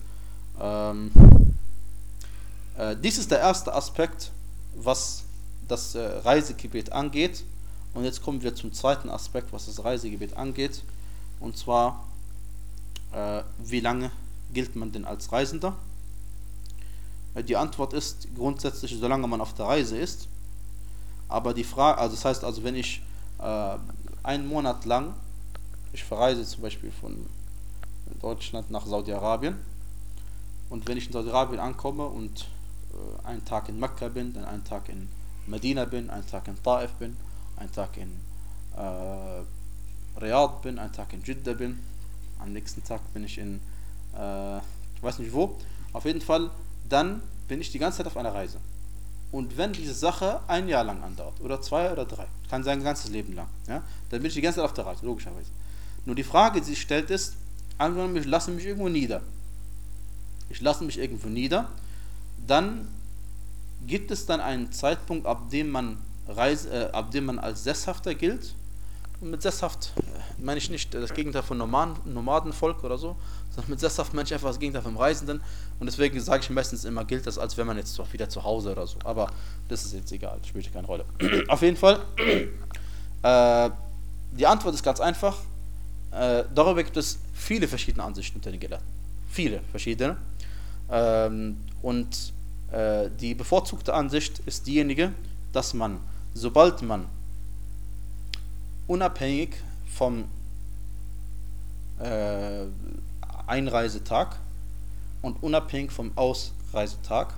Dies ist der erste Aspekt, was das Reisegebet angeht, und jetzt kommen wir zum zweiten Aspekt, was das Reisegebet angeht, und zwar wie lange gilt man denn als Reisender? Die Antwort ist grundsätzlich, solange man auf der Reise ist. Aber die Frage, also das heißt, also wenn ich einen Monat lang, ich verreise zum Beispiel von Deutschland nach Saudi-Arabien, und wenn ich in Saudi-Arabien ankomme und einen Tag in Mekka bin, dann einen Tag in Medina bin, einen Tag in Taif bin, einen Tag in Riyadh bin, einen Tag in Jeddah bin, am nächsten Tag bin ich in ich weiß nicht wo, auf jeden Fall, dann bin ich die ganze Zeit auf einer Reise. Und wenn diese Sache ein Jahr lang andauert, oder 2 oder 3, kann sein ganzes Leben lang, ja, dann bin ich die ganze Zeit auf der Reise, logischerweise. Nur die Frage, die sich stellt, ist, angenommen, ich lasse mich irgendwo nieder. Ich lasse mich irgendwo nieder, dann gibt es dann einen Zeitpunkt, ab dem man als Sesshafter gilt. Und mit Sesshaft meine ich nicht das Gegenteil von Nomadenvolk oder so, sondern mit Sesshaft meine ich einfach das Gegenteil vom Reisenden. Und deswegen sage ich meistens immer, gilt das, als wenn man jetzt doch wieder zu Hause oder so. Aber das ist jetzt egal, das spielt keine Rolle. Auf jeden Fall, die Antwort ist ganz einfach. Darüber gibt es viele verschiedene Ansichten unter den Gelehrten. Viele verschiedene. Und die bevorzugte Ansicht ist diejenige, dass man, sobald man unabhängig vom Einreisetag und unabhängig vom Ausreisetag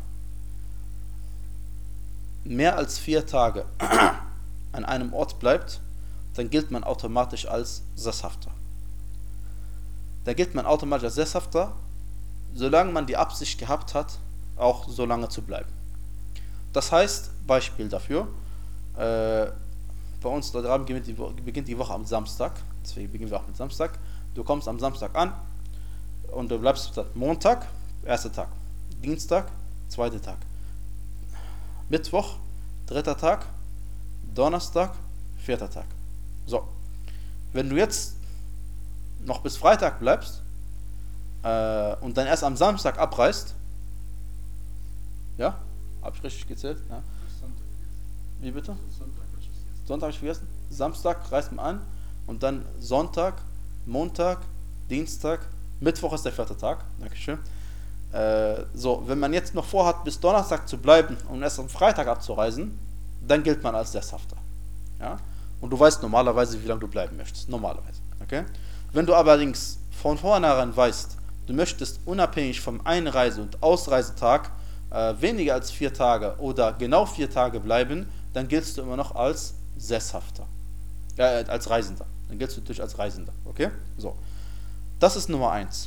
mehr als 4 Tage an einem Ort bleibt, dann gilt man automatisch als Sesshafter. Da gilt man automatisch als Sesshafter, solange man die Absicht gehabt hat, auch so lange zu bleiben. Das heißt, Beispiel dafür, bei uns dort Abend beginnt die Woche am Samstag, deswegen beginnen wir auch mit Samstag. Du kommst am Samstag an und du bleibst Montag, 1. Tag, Dienstag, 2. Tag, Mittwoch, 3. Tag, Donnerstag, 4. Tag. So, wenn du jetzt noch bis Freitag bleibst und dann erst am Samstag abreist, ja, hab ich richtig gezählt? Ja. Wie bitte? Sonntag habe ich vergessen. Samstag reist man an und dann Sonntag, Montag, Dienstag, Mittwoch ist der 4. Tag. Dankeschön. So, wenn man jetzt noch vorhat, bis Donnerstag zu bleiben und erst am Freitag abzureisen, dann gilt man als Sesshafter. Ja? Und du weißt normalerweise, wie lange du bleiben möchtest. Normalerweise. Okay? Wenn du allerdings von vornherein weißt, du möchtest unabhängig vom Einreise- und Ausreisetag weniger als 4 Tage oder genau 4 Tage bleiben, dann giltst du immer noch als Sesshafter. Als Reisender. Dann giltst du natürlich als Reisender. Okay? So. Das ist Nummer 1.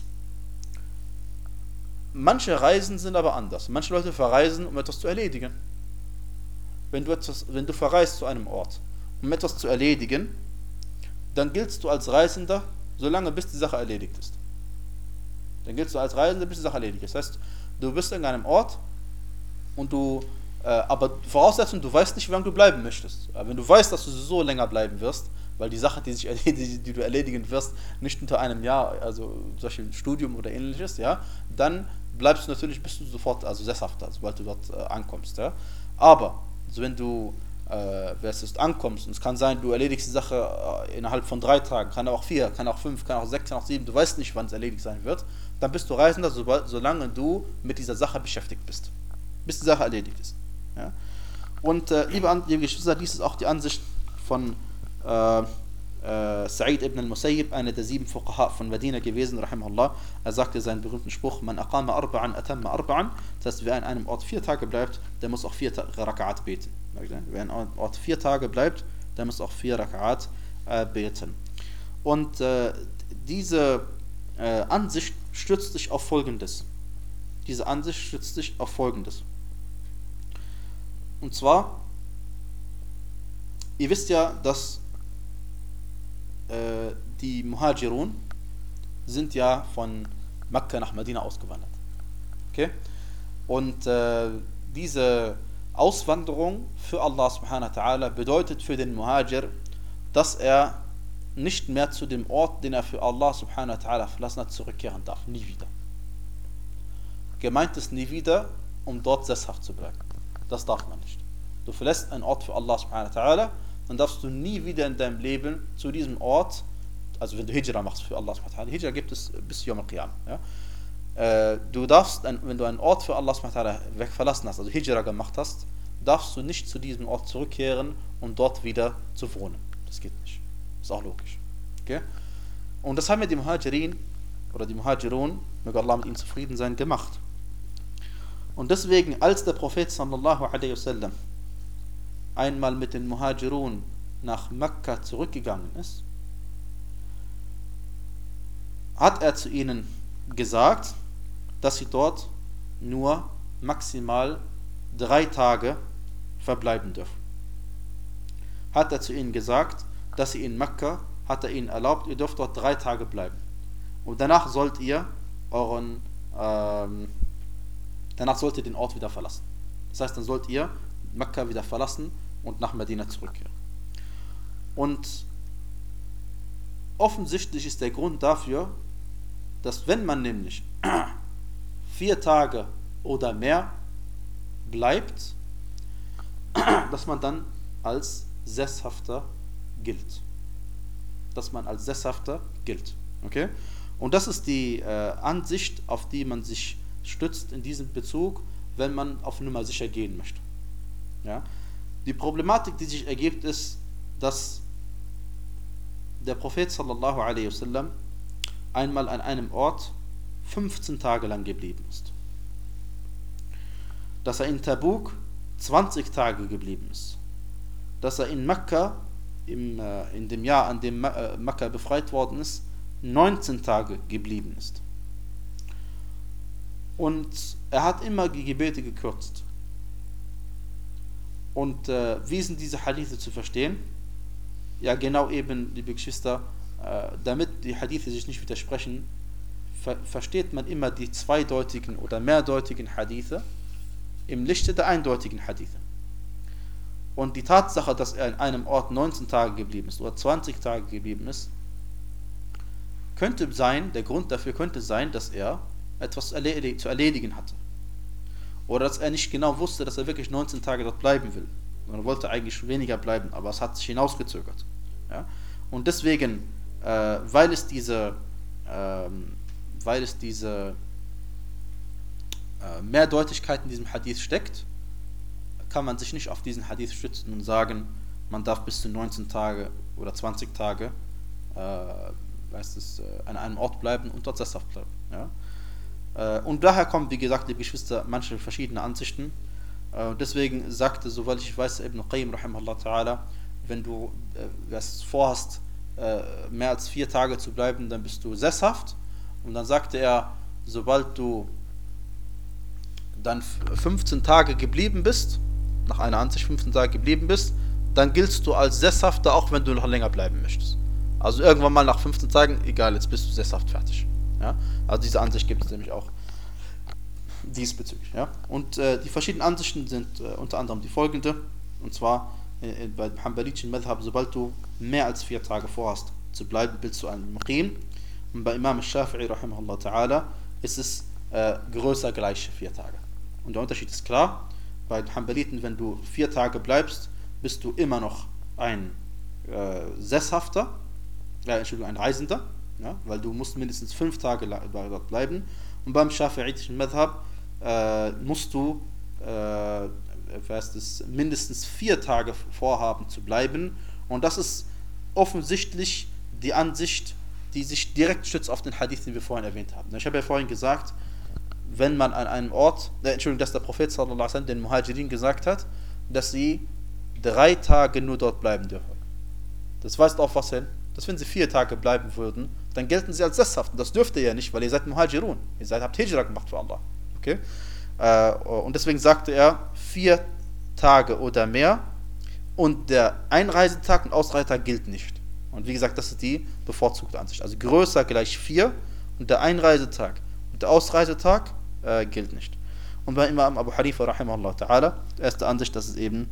Manche Reisen sind aber anders. Manche Leute verreisen, um etwas zu erledigen. Wenn du verreist zu einem Ort, um etwas zu erledigen, dann giltst du als Reisender, solange bis die Sache erledigt ist. Dann giltst du als Reisender, bis die Sache erledigt ist. Das heißt, du bist in einem Ort und aber Voraussetzung, du weißt nicht, wie lange du bleiben möchtest. Aber wenn du weißt, dass du so länger bleiben wirst, weil die Sache, die du erledigen wirst, nicht unter einem Jahr, also solch ein Studium oder ähnliches, ja, dann bleibst du natürlich, bist du sofort sesshafter, sobald du dort ankommst. Ja. Aber also wenn du ankommst, und es kann sein, du erledigst die Sache innerhalb von 3 Tagen, kann auch 4, kann auch 5, kann auch 6, kann auch 7, du weißt nicht, wann es erledigt sein wird, dann bist du Reisender, solange du mit dieser Sache beschäftigt bist, bis die Sache erledigt ist. Ja? Und liebe Geschwister, dies ist auch die Ansicht von Sa'id ibn al-Musayyib, einer der 7 Fuqaha von Medina gewesen, rahimahullah. Er sagte seinen berühmten Spruch: Man aqama arba'an atamma arba'an. Das heißt, wer an einem Ort 4 Tage bleibt, der muss auch 4 Raka'at beten. Wer an einem Ort 4 Tage bleibt, der muss auch 4 Raka'at beten. Und diese Ansicht stützt sich auf Folgendes. Und zwar, ihr wisst ja, dass die Muhajirun sind ja von Mekka nach Medina ausgewandert. Okay? Und diese Auswanderung für Allah subhanahu wa ta'ala bedeutet für den Muhajir, dass er nicht mehr zu dem Ort, den er für Allah subhanahu wa ta'ala verlassen hat, zurückkehren darf. Nie wieder. Gemeint ist nie wieder, um dort sesshaft zu bleiben. Das darf man nicht. Du verlässt einen Ort für Allah subhanahu wa ta'ala, dann darfst du nie wieder in deinem Leben zu diesem Ort, also wenn du Hijra machst für Allah subhanahu wa ta'ala, Hijra gibt es bis Yom al-Qiyam. Ja? Du darfst, wenn du einen Ort für Allah subhanahu wa ta'ala verlassen hast, also Hijra gemacht hast, darfst du nicht zu diesem Ort zurückkehren, um dort wieder zu wohnen. Das geht nicht. Ist auch logisch. Okay? Und das haben wir die Muhajirin oder die Muhajirun, möge Allah mit ihnen zufrieden sein, gemacht. Und deswegen, als der Prophet sallallahu alaihi wasallam einmal mit den Muhajirun nach Mekka zurückgegangen ist, hat er zu ihnen gesagt, dass sie dort nur maximal 3 Tage verbleiben dürfen. Hat er zu ihnen gesagt, dass sie in Mekka, hat er ihnen erlaubt, ihr dürft dort 3 Tage bleiben. Und danach sollt ihr den Ort wieder verlassen. Das heißt, dann sollt ihr Mekka wieder verlassen und nach Medina zurückkehren. Und offensichtlich ist der Grund dafür, dass wenn man nämlich 4 Tage oder mehr bleibt, dass man dann als Sesshafter gilt. Okay? Und das ist die Ansicht, auf die man sich stützt in diesem Bezug, wenn man auf Nummer sicher gehen möchte. Ja? Die Problematik, die sich ergibt, ist, dass der Prophet sallallahu alaihi wasallam einmal an einem Ort 15 Tage lang geblieben ist. Dass er in Tabuk 20 Tage geblieben ist. Dass er in Mekka, in dem Jahr, an dem Mekka befreit worden ist, 19 Tage geblieben ist. Und er hat immer die Gebete gekürzt. Und wie sind diese Hadithe zu verstehen? Ja, genau eben, liebe Geschwister, damit die Hadithe sich nicht widersprechen, versteht man immer die zweideutigen oder mehrdeutigen Hadithe im Lichte der eindeutigen Hadithe. Und die Tatsache, dass er in einem Ort 19 Tage geblieben ist oder 20 Tage geblieben ist, könnte sein, der Grund dafür könnte sein, dass er etwas zu erledigen hatte. Oder dass er nicht genau wusste, dass er wirklich 19 Tage dort bleiben will. Man wollte eigentlich weniger bleiben, aber es hat sich hinausgezögert. Ja? Und deswegen, weil es diese Mehrdeutigkeit in diesem Hadith steckt, kann man sich nicht auf diesen Hadith stützen und sagen, man darf bis zu 19 Tage oder 20 Tage an einem Ort bleiben und dort sesshaft bleiben. Ja? Und daher kommen, wie gesagt, liebe Geschwister, manche verschiedene Ansichten. Deswegen sagte, soweit ich weiß, Ibn Qayyim rahimahullah ta'ala, wenn du vorhast, mehr als 4 Tage zu bleiben, dann bist du sesshaft. Und dann sagte er, sobald du dann 15 Tage geblieben bist, nach einer Ansicht 15 Tage geblieben bist, dann giltst du als Sesshafter, auch wenn du noch länger bleiben möchtest. Also irgendwann mal nach 15 Tagen, egal, jetzt bist du sesshaft fertig. Ja? Also diese Ansicht gibt es nämlich auch diesbezüglich. Ja? Und die verschiedenen Ansichten sind unter anderem die folgende, und zwar bei dem Hanbalitischen Madhab, sobald du mehr als 4 Tage vorhast zu bleiben, bist du ein Muqim. Und bei Imam al-Shafi'i rahimahullah ta'ala ist es größer gleich 4 Tage. Und der Unterschied ist klar, bei den Hanbaliten, wenn du 4 Tage bleibst, bist du immer noch ein Sesshafter, ein Reisender, ja, weil du musst mindestens 5 Tage dort bleiben. Und beim Schafi'itischen Madhab musst du mindestens 4 Tage vorhaben zu bleiben. Und das ist offensichtlich die Ansicht, die sich direkt stützt auf den Hadith, den wir vorhin erwähnt haben. Ich habe ja vorhin gesagt, wenn man an einem Ort, dass der Prophet sallallahu alaihi wasallam den Muhajirin gesagt hat, dass sie 3 Tage nur dort bleiben dürfen. Das weist auf was hin? Dass wenn sie 4 Tage bleiben würden, dann gelten sie als sesshaft. Und das dürft ihr ja nicht, weil ihr seid Muhajirun. Habt Hijra gemacht für Allah. Okay? Und deswegen sagte er, 4 Tage oder mehr, und der Einreisetag und Ausreisetag gilt nicht. Und wie gesagt, das ist die bevorzugte Ansicht. Also größer gleich 4 und der Einreisetag und der Ausreisetag gilt nicht. Und bei Imam Abu Hanifa rahimahullah ta'ala, erste Ansicht, dass es eben,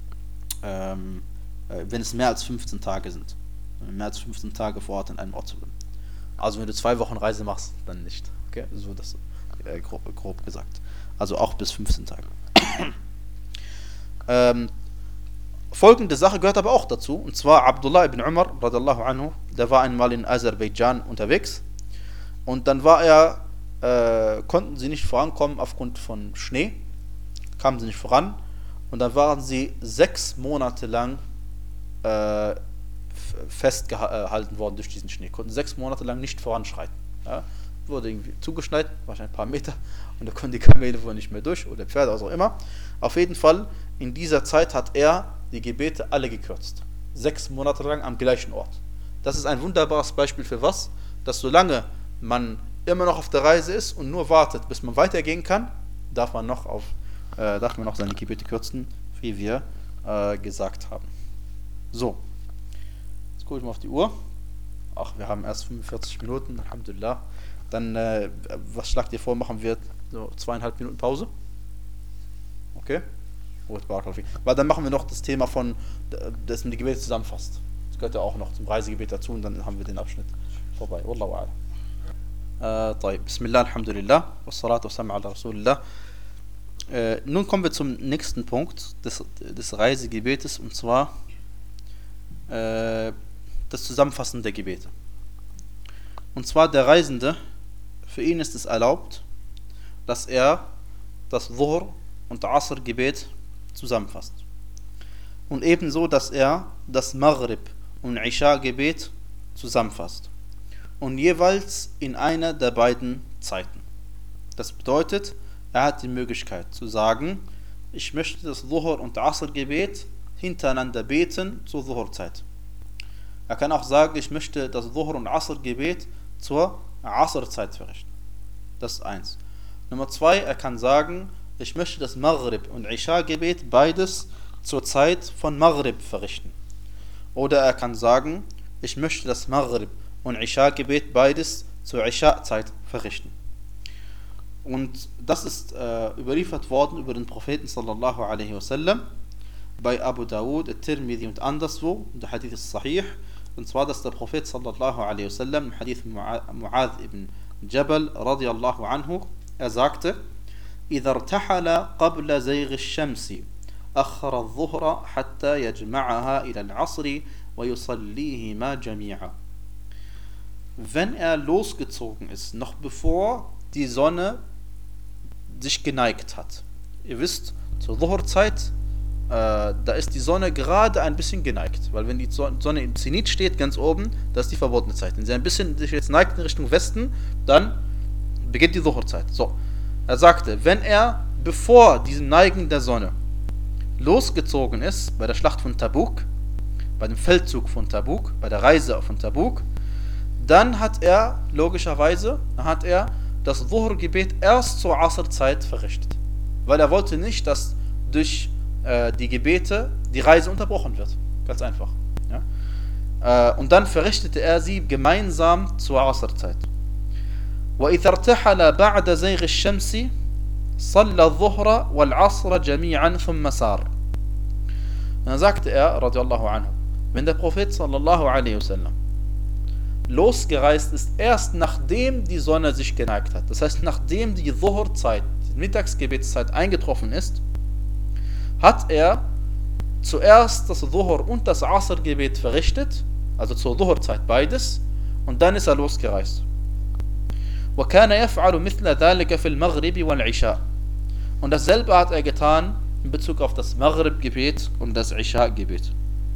wenn es mehr als 15 Tage sind, mehr als 15 Tage vor Ort in einem Ort zu bleiben. Also wenn du 2 Wochen Reise machst, dann nicht. Okay, so das grob gesagt. Also auch bis 15 Tage. Folgende Sache gehört aber auch dazu, und zwar Abdullah ibn Umar radallahu anhu, der war einmal in Aserbaidschan unterwegs und dann konnten sie nicht vorankommen aufgrund von Schnee, kamen sie nicht voran und dann waren sie 6 Monate lang festgehalten worden durch diesen Schnee, konnten 6 Monate lang nicht voranschreiten. Ja? Wurde irgendwie zugeschneit, wahrscheinlich ein paar Meter, und da konnten die Kamele wohl nicht mehr durch oder Pferde, was auch immer. Auf jeden Fall, in dieser Zeit hat er die Gebete alle gekürzt. 6 Monate lang am gleichen Ort. Das ist ein wunderbares Beispiel für was? Dass solange man immer noch auf der Reise ist und nur wartet, bis man weitergehen kann, darf man noch seine Gebete kürzen, wie wir gesagt haben. So, jetzt gucke ich mal auf die Uhr. Ach, wir haben erst 45 Minuten, Alhamdulillah. Dann, was schlagt ihr vor, machen wir so 2,5 Minuten Pause? Okay? Gut, weil dann machen wir noch das Thema von, dass man die Gebete zusammenfasst. Das gehört ja auch noch zum Reisegebet dazu und dann haben wir den Abschnitt vorbei. Wallahu a'lam. طيب, Bismillah, Alhamdulillah, wassalatu wassalamu ala Rasulillah. Nun kommen wir zum nächsten Punkt des Reisegebetes, und zwar das Zusammenfassen der Gebete. Und zwar der Reisende, für ihn ist es erlaubt, dass er das Dhuhr und Asr-Gebet zusammenfasst. Und ebenso, dass er das Maghrib und Isha-Gebet zusammenfasst. Und jeweils in einer der beiden Zeiten. Das bedeutet, er hat die Möglichkeit zu sagen, ich möchte das Dhuhr und Asr-Gebet hintereinander beten zur Dhuhr-Zeit. Er kann auch sagen, ich möchte das Dhuhr und Asr-Gebet zur Asr-Zeit verrichten. Das ist eins. Nummer 2, er kann sagen, ich möchte das Maghrib und Isha-Gebet beides zur Zeit von Maghrib verrichten. Oder er kann sagen, ich möchte das Maghrib und Isha-Gebet beides zur Isha-Zeit verrichten. Und das ist überliefert worden über den Propheten sallallahu alaihi wasallam bei Abu Dawud, At-Tirmidhi und anderswo. Der Hadith ist sahih. Und zwar, dass der Prophet sallallahu alaihi wasallam im Hadith Mu'adh ibn Jabal radiyallahu anhu, er sagte, إذا ارتحل قبل زيغ الشمس أخر الظهر حتى يجمعها إلى العصر ويصليهما جميعا. Wenn er losgezogen ist, noch bevor die Sonne sich geneigt hat. Ihr wisst, zur Dhuhr-Zeit, da ist die Sonne gerade ein bisschen geneigt, weil wenn die Sonne im Zenit steht, ganz oben, das ist die verbotene Zeit. Wenn sie ein bisschen sich jetzt neigt in Richtung Westen, dann beginnt die Dhuhr-Zeit. So, er sagte, wenn er bevor diesem Neigen der Sonne losgezogen ist, bei der Schlacht von Tabuk, bei dem Feldzug von Tabuk, bei der Reise von Tabuk, dann hat er logischerweise das Dhuhr-Gebet erst zur Asr-Zeit verrichtet. Weil er wollte nicht, dass durch die Gebete die Reise unterbrochen wird. Ganz einfach. Ja? Und dann verrichtete er sie gemeinsam zur Asr-Zeit. وإذا ارتحل بعد زيغ الشمس صلى الظهر والعصر جميعا ثم سار. Dann sagte er, radiallahu anhu, wenn der Prophet sallallahu alaihi wasallam losgereist ist, erst nachdem die Sonne sich geneigt hat, das heißt nachdem die Dhuhr-Zeit, die Mittagsgebetszeit eingetroffen ist, hat er zuerst das Dhuhr und das Asr-Gebet verrichtet, also zur Dhuhr-Zeit beides, und dann ist er losgereist. وكان يفعل مثل ذلك في المغرب والعشاء. Und dasselbe hat er getan in Bezug auf das Maghrib-Gebet und das Isha-Gebet.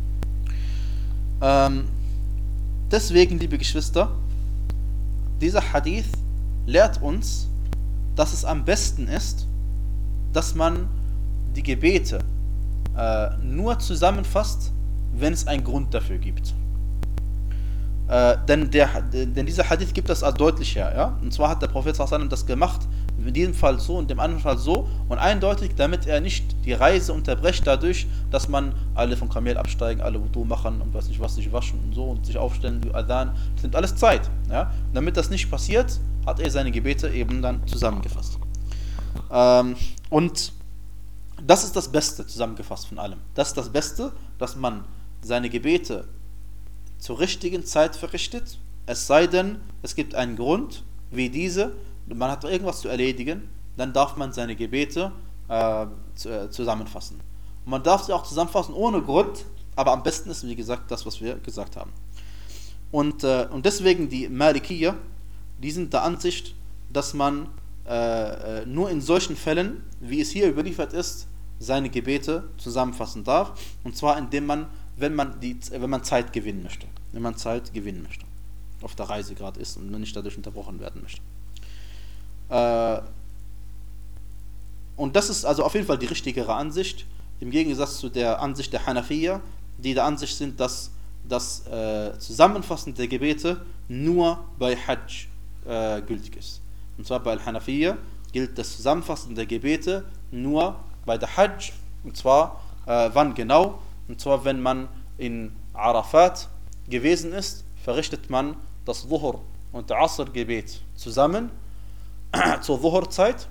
Deswegen, liebe Geschwister, dieser Hadith lehrt uns, dass es am besten ist, dass man die Gebete nur zusammenfasst, wenn es einen Grund dafür gibt. Denn dieser Hadith gibt das als deutlich her. Ja? Und zwar hat der Prophet sallallahu alaihi wasallam das gemacht, in diesem Fall so und in dem anderen Fall so, und eindeutig, damit er nicht die Reise unterbricht dadurch, dass man alle vom Kamel absteigen, alle Wudu machen und weiß nicht was, sich waschen und so und sich aufstellen, Adhan, das nimmt alles Zeit. Ja? Und damit das nicht passiert, hat er seine Gebete eben dann zusammengefasst. Und das ist das Beste zusammengefasst von allem. Das ist das Beste, dass man seine Gebete zur richtigen Zeit verrichtet, es sei denn, es gibt einen Grund, wie diese, man hat irgendwas zu erledigen, dann darf man seine Gebete zusammenfassen. Und man darf sie auch zusammenfassen ohne Grund, aber am besten ist, wie gesagt, das, was wir gesagt haben. Und deswegen die Malikiyya, die sind der Ansicht, dass man nur in solchen Fällen, wie es hier überliefert ist, seine Gebete zusammenfassen darf, und zwar indem man, wenn man Zeit gewinnen möchte. Wenn man Zeit gewinnen möchte. Auf der Reise gerade ist und nicht dadurch unterbrochen werden möchte. Und das ist also auf jeden Fall die richtigere Ansicht, im Gegensatz zu der Ansicht der Hanafiyya, die der Ansicht sind, dass das Zusammenfassen der Gebete nur bei Hajj gültig ist. Und zwar bei Al-Hanafiyya gilt das Zusammenfassen der Gebete nur bei der Hajj. Und zwar wann genau? Und zwar wenn man in Arafat gewesen ist, verrichtet man das Dhuhr und das Asr-Gebet zusammen zur Dhuhr-Zeit.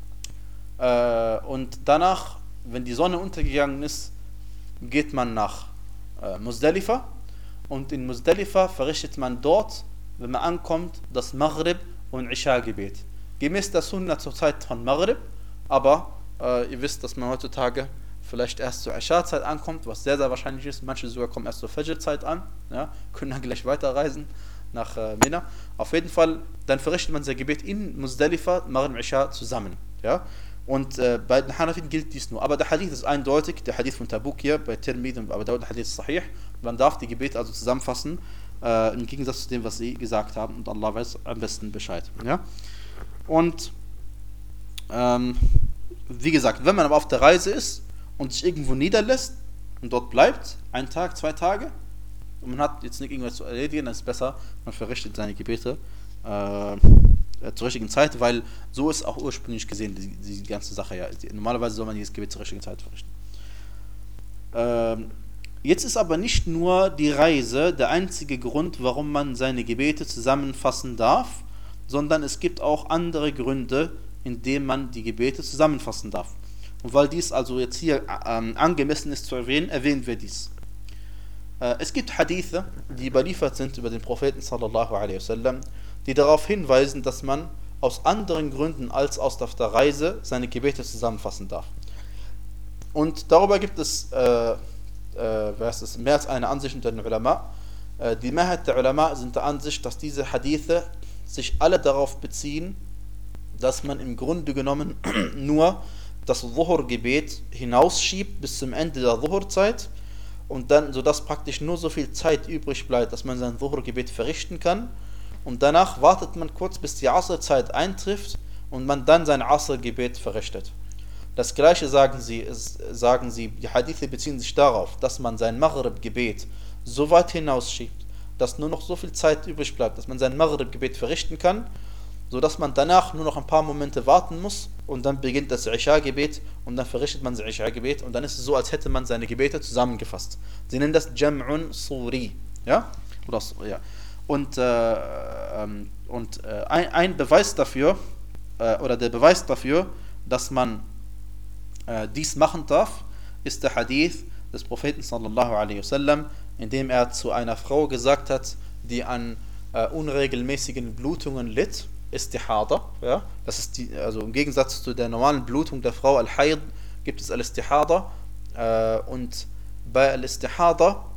Und danach, wenn die Sonne untergegangen ist, geht man nach Muzdalifa. Und in Muzdalifa verrichtet man dort, wenn man ankommt, das Maghrib und Isha-Gebet. Gemäß der Sunna zur Zeit von Maghrib, aber ihr wisst, dass man heutzutage vielleicht erst zur Isha-Zeit ankommt, was sehr, sehr wahrscheinlich ist. Manche sogar kommen erst zur Fajr-Zeit an, ja, können dann gleich weiterreisen nach Mina. Auf jeden Fall, dann verrichtet man sein Gebet in Muzdalifa, Maghrib und Isha zusammen. Ja. Und bei den Hanafiten gilt dies nur. Aber der Hadith ist eindeutig, der Hadith von Tabuk hier, bei Tirmidhi und Abu Dawud, der Hadith ist sahih. Man darf die Gebete also zusammenfassen, im Gegensatz zu dem, was sie gesagt haben. Und Allah weiß am besten Bescheid. Ja? Und wie gesagt, wenn man aber auf der Reise ist und sich irgendwo niederlässt und dort bleibt, 1 Tag, 2 Tage, und man hat jetzt nicht irgendwas zu erledigen, dann ist es besser, man verrichtet seine Gebete zur richtigen Zeit, weil so ist auch ursprünglich gesehen die ganze Sache. Ja. Normalerweise soll man dieses Gebet zur richtigen Zeit verrichten. Jetzt ist aber nicht nur die Reise der einzige Grund, warum man seine Gebete zusammenfassen darf, sondern es gibt auch andere Gründe, in denen man die Gebete zusammenfassen darf. Und weil dies also jetzt hier angemessen ist zu erwähnen, erwähnen wir dies. Es gibt Hadithe, die überliefert sind über den Propheten sallallahu alaihi wasallam, die darauf hinweisen, dass man aus anderen Gründen als aus der Reise seine Gebete zusammenfassen darf. Und darüber gibt es mehr als eine Ansicht unter den Ulama. Die Mehrheit der Ulama sind der Ansicht, dass diese Hadithe sich alle darauf beziehen, dass man im Grunde genommen nur das Dhuhr-Gebet hinausschiebt bis zum Ende der Dhuhr-Zeit und dann, sodass praktisch nur so viel Zeit übrig bleibt, dass man sein Dhuhr-Gebet verrichten kann. Und danach wartet man kurz, bis die Asr-Zeit eintrifft und man dann sein Asr-Gebet verrichtet. Das gleiche sagen sie, die Hadithe beziehen sich darauf, dass man sein Maghrib-Gebet so weit hinausschiebt, dass nur noch so viel Zeit übrig bleibt, dass man sein Maghrib-Gebet verrichten kann, sodass man danach nur noch ein paar Momente warten muss und dann beginnt das Isha-Gebet und dann verrichtet man das Isha-Gebet und dann ist es so, als hätte man seine Gebete zusammengefasst. Sie nennen das Jam'un Suri. Ja? Oder, ja. Und ein Beweis dafür, oder der Beweis dafür, dass man dies machen darf, ist der Hadith des Propheten sallallahu alaihi wasallam, in dem er zu einer Frau gesagt hat, die an unregelmäßigen Blutungen litt, Istihada, ja, das ist also im Gegensatz zu der normalen Blutung der Frau Al-Hayd gibt es Al-Istihada, und bei Al-Istihada,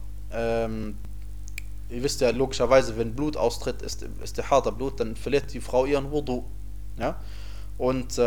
ihr wisst ja logischerweise, wenn Blut austritt, ist Istihada Blut, dann verliert die Frau ihren Wudu, ja, und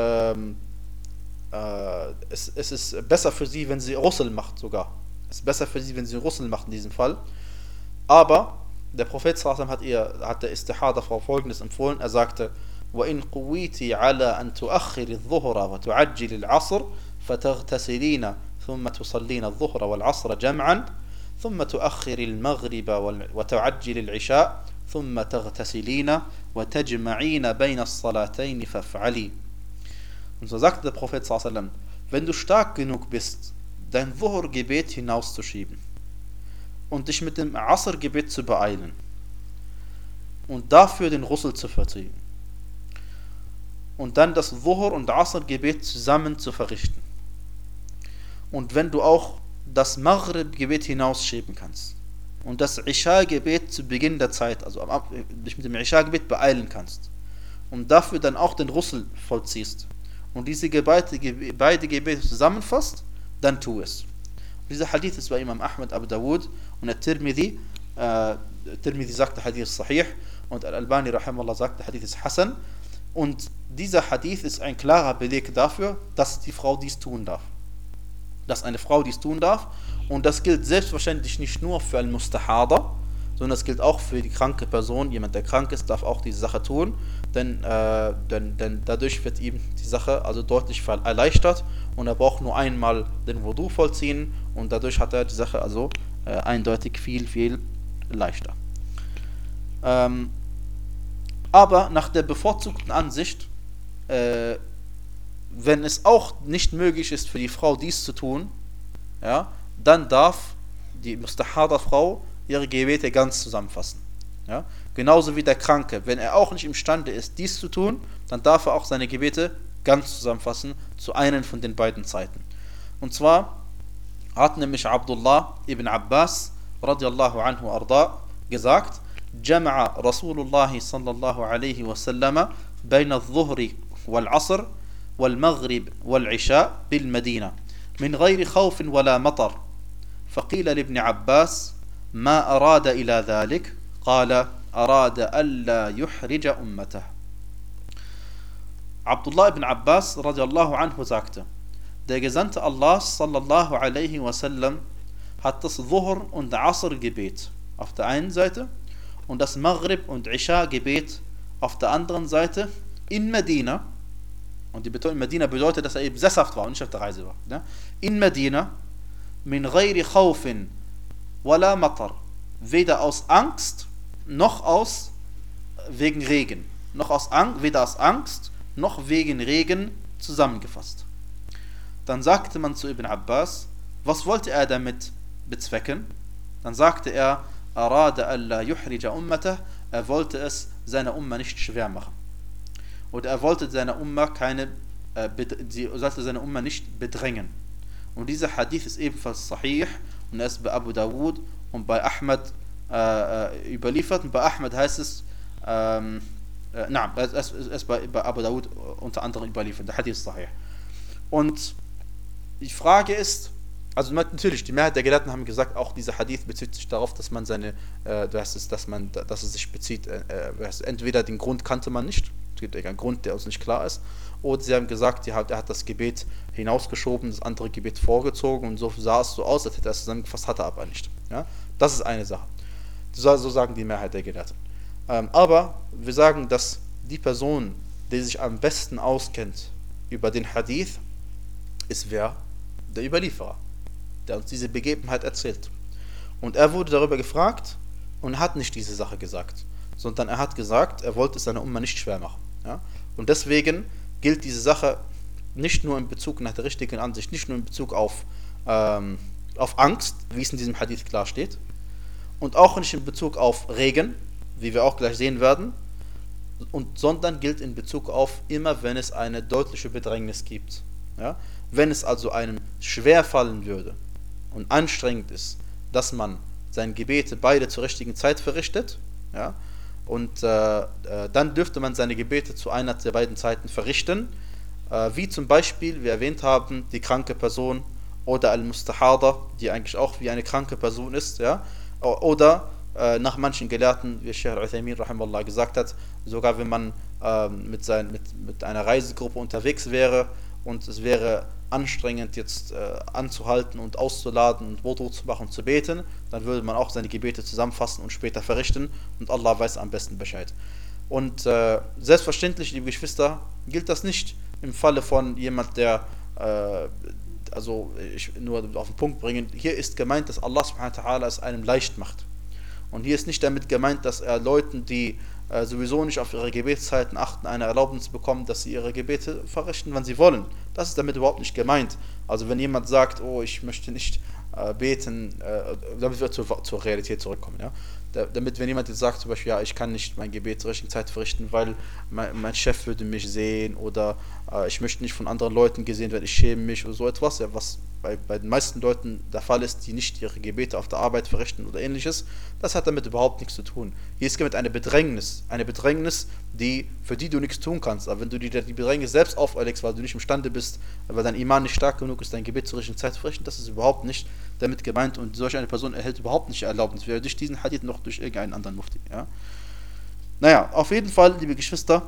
es ist besser für sie, wenn sie Ghusl macht sogar. Es ist besser für sie, wenn sie Ghusl macht in diesem Fall. Aber der Prophet sallallahu alaihi wasallam hat der Istihada-Frau Folgendes empfohlen. Er sagte: وَإِنْ قُوِيتِ عَلَى أَنْ تُؤَخِّرِ الظُّهْرَ وَتُعَجِّلِ الْعَصْرَ فَتَغْتَسِلِينَ ثُمَّ تُصَلِّينَ الظُّهْرَ وَالْعَصْرَ جَمْعًا ثُمَّ تُؤَخِّرِ الْمَغْرِبَ وَتُعَجِّلِ الْعِشَاءَ ثُمَّ تَغْتَسِلِينَ وَتَجْمَعِينَ بَيْنَ الصَّلَاتَيْنِ فَافْعَلِي. Und so sagte der Prophet sallallahu alaihi wasallam: Wenn du stark genug bist, dein Dhuhr-Gebet hinauszuschieben und dich mit dem Asr-Gebet zu beeilen und dafür den Ghusl zu verrichten und dann das Dhuhr- und Asr-Gebet zusammen zu verrichten, und wenn du auch das Maghrib-Gebet hinausschieben kannst und das Isha-Gebet zu Beginn der Zeit, also dich mit dem Isha-Gebet beeilen kannst und dafür dann auch den Ghusl vollziehst und diese beide Gebete zusammenfasst, dann tu es. Dieser Hadith ist bei Imam Ahmad, Abu Dawud und der Tirmidhi. Tirmidhi sagt, der Hadith ist sahih, und Al-Albani rahimahullah sagt, der Hadith ist Hasan. Und dieser Hadith ist ein klarer Beleg dafür, dass die Frau dies tun darf. Dass eine Frau dies tun darf. Und das gilt selbstverständlich nicht nur für Al-Mustahada, sondern das gilt auch für die kranke Person. Jemand, der krank ist, darf auch diese Sache tun, denn dadurch wird ihm die Sache also deutlich erleichtert und er braucht nur einmal den Wudu vollziehen und dadurch hat er die Sache also eindeutig viel, viel leichter. Aber nach der bevorzugten Ansicht, wenn es auch nicht möglich ist für die Frau dies zu tun, ja, dann darf die Mustahada-Frau ihre Gebete ganz zusammenfassen. Ja? Genauso wie der Kranke, wenn er auch nicht imstande ist, dies zu tun, dann darf er auch seine Gebete ganz zusammenfassen zu einem von den beiden Zeiten. Und zwar hat nämlich Abdullah ibn Abbas radiallahu anhu arda gesagt: Jama'a Rasulullah sallallahu alaihi wasallam bayna al-Dhuhri wal-Asr wal-Maghrib wal-Isha bil-Madina min ghayri khawfin wala matar. فقيل لابن عباس ما أراد إلى ذلك قال أراد ألا يحرج أمته. Abdullah ibn Abbas radiallahu anhu sagte: Der Gesandte Allahs sallallahu alaihi wasallam hat das Dhuhr und Asr Gebet auf der einen Seite und das Maghrib und Isha Gebet auf der anderen Seite in Medina, und die Betonung in Medina bedeutet, dass er eben sesshaft war und nicht auf der Reise war, ja? In Medina min ghayri khawfin wala matar, weder aus Angst noch aus wegen Regen, weder aus Angst noch wegen Regen zusammengefasst. Dann sagte man zu Ibn Abbas: Was wollte er damit bezwecken? Dann sagte er: Arada alla yuhrija ummatah, er wollte es seiner Umma nicht schwer machen. Und er wollte seine Umma sollte seine Umma nicht bedrängen. Und dieser Hadith ist ebenfalls sahih und er ist bei Abu Dawud und bei Ahmad überliefert. Und bei Ahmad heißt es, es ist bei Abu Dawud unter anderem überliefert. Der Hadith ist sahih. Und die Frage ist, also natürlich, die Mehrheit der Gelehrten haben gesagt, auch dieser Hadith bezieht sich darauf, dass man dass es sich bezieht, entweder den Grund kannte man nicht, es gibt einen Grund, der uns nicht klar ist, oder sie haben gesagt, er hat das Gebet hinausgeschoben, das andere Gebet vorgezogen, und so sah es so aus, als hätte er es zusammengefasst, hat er aber nicht. Ja? Das ist eine Sache. So sagen die Mehrheit der Gelehrten. Aber wir sagen, dass die Person, die sich am besten auskennt über den Hadith, ist wer? Der Überlieferer, der uns diese Begebenheit erzählt. Und er wurde darüber gefragt und hat nicht diese Sache gesagt, sondern er hat gesagt, er wollte es seiner Umma nicht schwer machen. Ja? Und deswegen gilt diese Sache nicht nur in Bezug nach der richtigen Ansicht, nicht nur in Bezug auf Angst, wie es in diesem Hadith klar steht, und auch nicht in Bezug auf Regen, wie wir auch gleich sehen werden, sondern gilt in Bezug auf immer, wenn es eine deutliche Bedrängnis gibt. Ja? Wenn es also einem schwer fallen würde und anstrengend ist, dass man seine Gebete beide zur richtigen Zeit verrichtet, ja, und dann dürfte man seine Gebete zu einer der beiden Zeiten verrichten, wie zum Beispiel, wie wir erwähnt haben, die kranke Person oder Al-Mustahada, die eigentlich auch wie eine kranke Person ist, ja, oder nach manchen Gelehrten, wie Sheikh Al-Uthaymin rahimahullah gesagt hat, sogar wenn man mit einer Reisegruppe unterwegs wäre und es wäre anstrengend jetzt anzuhalten und auszuladen und Wudu zu machen und zu beten, dann würde man auch seine Gebete zusammenfassen und später verrichten, und Allah weiß am besten Bescheid. Und selbstverständlich, liebe Geschwister, gilt das nicht im Falle von jemand, der ich nur auf den Punkt bringen, hier ist gemeint, dass Allah subhanahu wa ta'ala es einem leicht macht. Und hier ist nicht damit gemeint, dass er Leuten, die sowieso nicht auf ihre Gebetszeiten achten, eine Erlaubnis bekommen, dass sie ihre Gebete verrichten, wann sie wollen. Das ist damit überhaupt nicht gemeint. Also wenn jemand sagt, oh, ich möchte nicht beten, damit wir zur Realität zurückkommen. Ja? Damit, wenn jemand jetzt sagt, zum Beispiel, ja, ich kann nicht mein Gebet zur richtigen Zeit verrichten, weil mein Chef würde mich sehen, oder ich möchte nicht von anderen Leuten gesehen werden, ich schäme mich oder so etwas, ja, was bei den meisten Leuten der Fall ist, die nicht ihre Gebete auf der Arbeit verrichten oder ähnliches, das hat damit überhaupt nichts zu tun. Hier ist gemeint eine Bedrängnis, für die du nichts tun kannst. Aber wenn du dir die Bedrängnis selbst auferlegst, weil du nicht imstande bist, weil dein Iman nicht stark genug ist, dein Gebet zur richtigen Zeit zu verrichten, das ist überhaupt nicht damit gemeint, und solch eine Person erhält überhaupt nicht Erlaubnis, weder durch diesen Hadith noch durch irgendeinen anderen Mufti. Ja? Naja, auf jeden Fall, liebe Geschwister,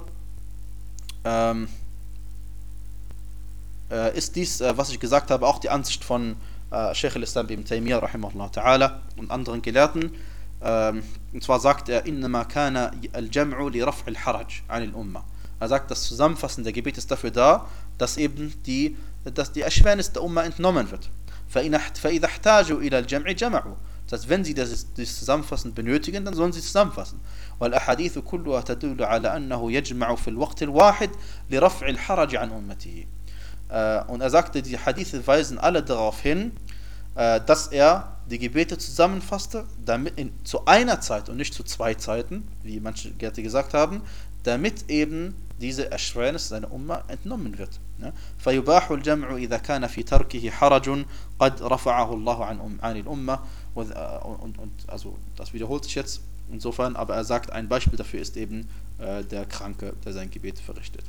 ist dies, was ich gesagt habe, auch die Ansicht von Sheikh al-Islam ibn Taymiyyah rahimahullah ta'ala und anderen Gelehrten. Und zwar sagt er, innama kana al-jam'u li raf' al-haraj 'an al-umma. Er sagt, das Zusammenfassen der Gebete ist dafür da, dass eben die Erschwernis der Umma entnommen wird. فإذا احتاجوا إلى الجمع جمعوا. Das heißt, wenn sie das Zusammenfassen benötigen, dann sollen sie zusammenfassen. والأحاديث كلها تدل على أنه يجمع في الوقت الواحد لرفع الحرج عن أمته. Und er sagte, die Hadithe weisen alle darauf hin, dass er die Gebete zusammenfasste, damit zu einer Zeit und nicht zu zwei Zeiten, wie manche Gelehrte gesagt haben, damit eben diese Erschwernis seiner Umma entnommen wird. فيباح الجمع إذا كان في تركه حرج قد رفعه الله عن الأمة. Und also das wiederholt sich jetzt insofern, aber er sagt, ein Beispiel dafür ist eben der Kranke, der sein Gebet verrichtet.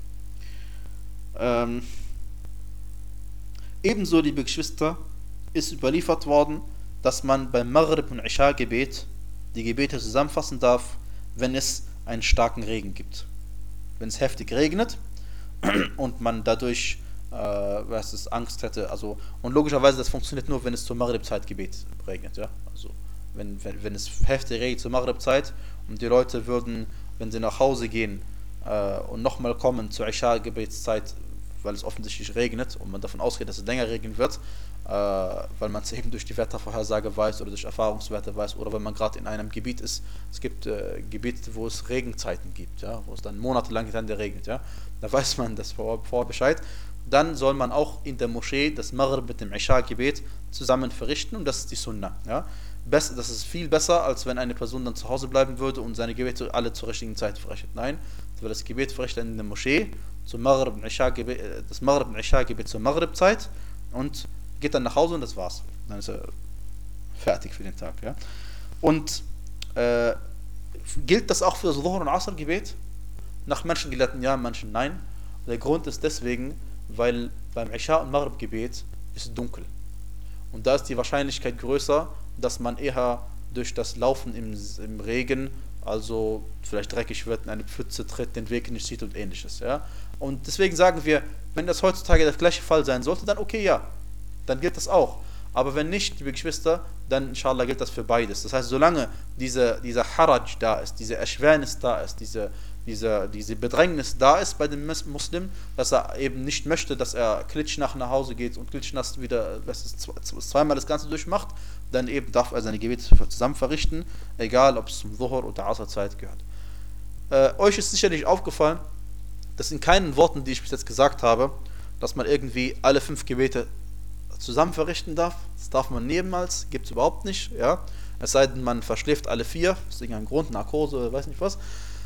Ebenso, liebe Geschwister, ist überliefert worden, dass man beim Maghrib- und Isha-Gebet die Gebete zusammenfassen darf, wenn es einen starken Regen gibt. Wenn es heftig regnet und man dadurch Angst hätte. Also, und logischerweise, das funktioniert nur, wenn es zur Maghrib-Zeit-Gebet regnet. Ja? Also, wenn es heftig regnet zur Maghrib-Zeit und die Leute würden, wenn sie nach Hause gehen und nochmal kommen zur Isha-Gebetszeit, weil es offensichtlich regnet und man davon ausgeht, dass es länger regnen wird, weil man es eben durch die Wettervorhersage weiß oder durch Erfahrungswerte weiß oder wenn man gerade in einem Gebiet ist. Es gibt Gebiete, wo es Regenzeiten gibt, ja, wo es dann monatelang hintereinander regnet. Ja. Da weiß man das vor Bescheid. Dann soll man auch in der Moschee das Maghrib mit dem Isha-Gebet zusammen verrichten und das ist die Sunnah. Ja. Das ist viel besser, als wenn eine Person dann zu Hause bleiben würde und seine Gebete alle zur richtigen Zeit verrichtet. Nein, weil das Gebet verrichtet in der Moschee, das Maghrib und Isha-Gebet zur Maghrib-Zeit und geht dann nach Hause und das war's. Dann ist er fertig für den Tag. Ja? Und gilt das auch für das Dhuhr- und Asr-Gebet? Nach manchen Gelehrten ja, manchen nein. Der Grund ist deswegen, weil beim Isha- und Maghrib-Gebet ist es dunkel. Und da ist die Wahrscheinlichkeit größer, dass man eher durch das Laufen im Regen, also vielleicht dreckig wird, in eine Pfütze tritt, den Weg nicht sieht und ähnliches. Ja? Und deswegen sagen wir, wenn das heutzutage der gleiche Fall sein sollte, dann okay, ja, dann gilt das auch. Aber wenn nicht, liebe Geschwister, dann inshallah gilt das für beides. Das heißt, solange dieser Haraj da ist, diese Erschwernis da ist, diese Bedrängnis da ist bei dem Muslim, dass er eben nicht möchte, dass er klitschnass nach Hause geht und klitschnass wieder zweimal das Ganze durchmacht, dann eben darf er seine Gebete zusammen verrichten, egal ob es zum Dhuhr oder Asr-Zeit gehört. Euch ist sicherlich aufgefallen, dass in keinen Worten, die ich bis jetzt gesagt habe, dass man irgendwie alle 5 Gebete zusammen verrichten darf. Das darf man niemals, gibt es überhaupt nicht. Ja? Es sei denn, man verschläft alle 4, aus irgendeinem Grund, Narkose oder weiß nicht was.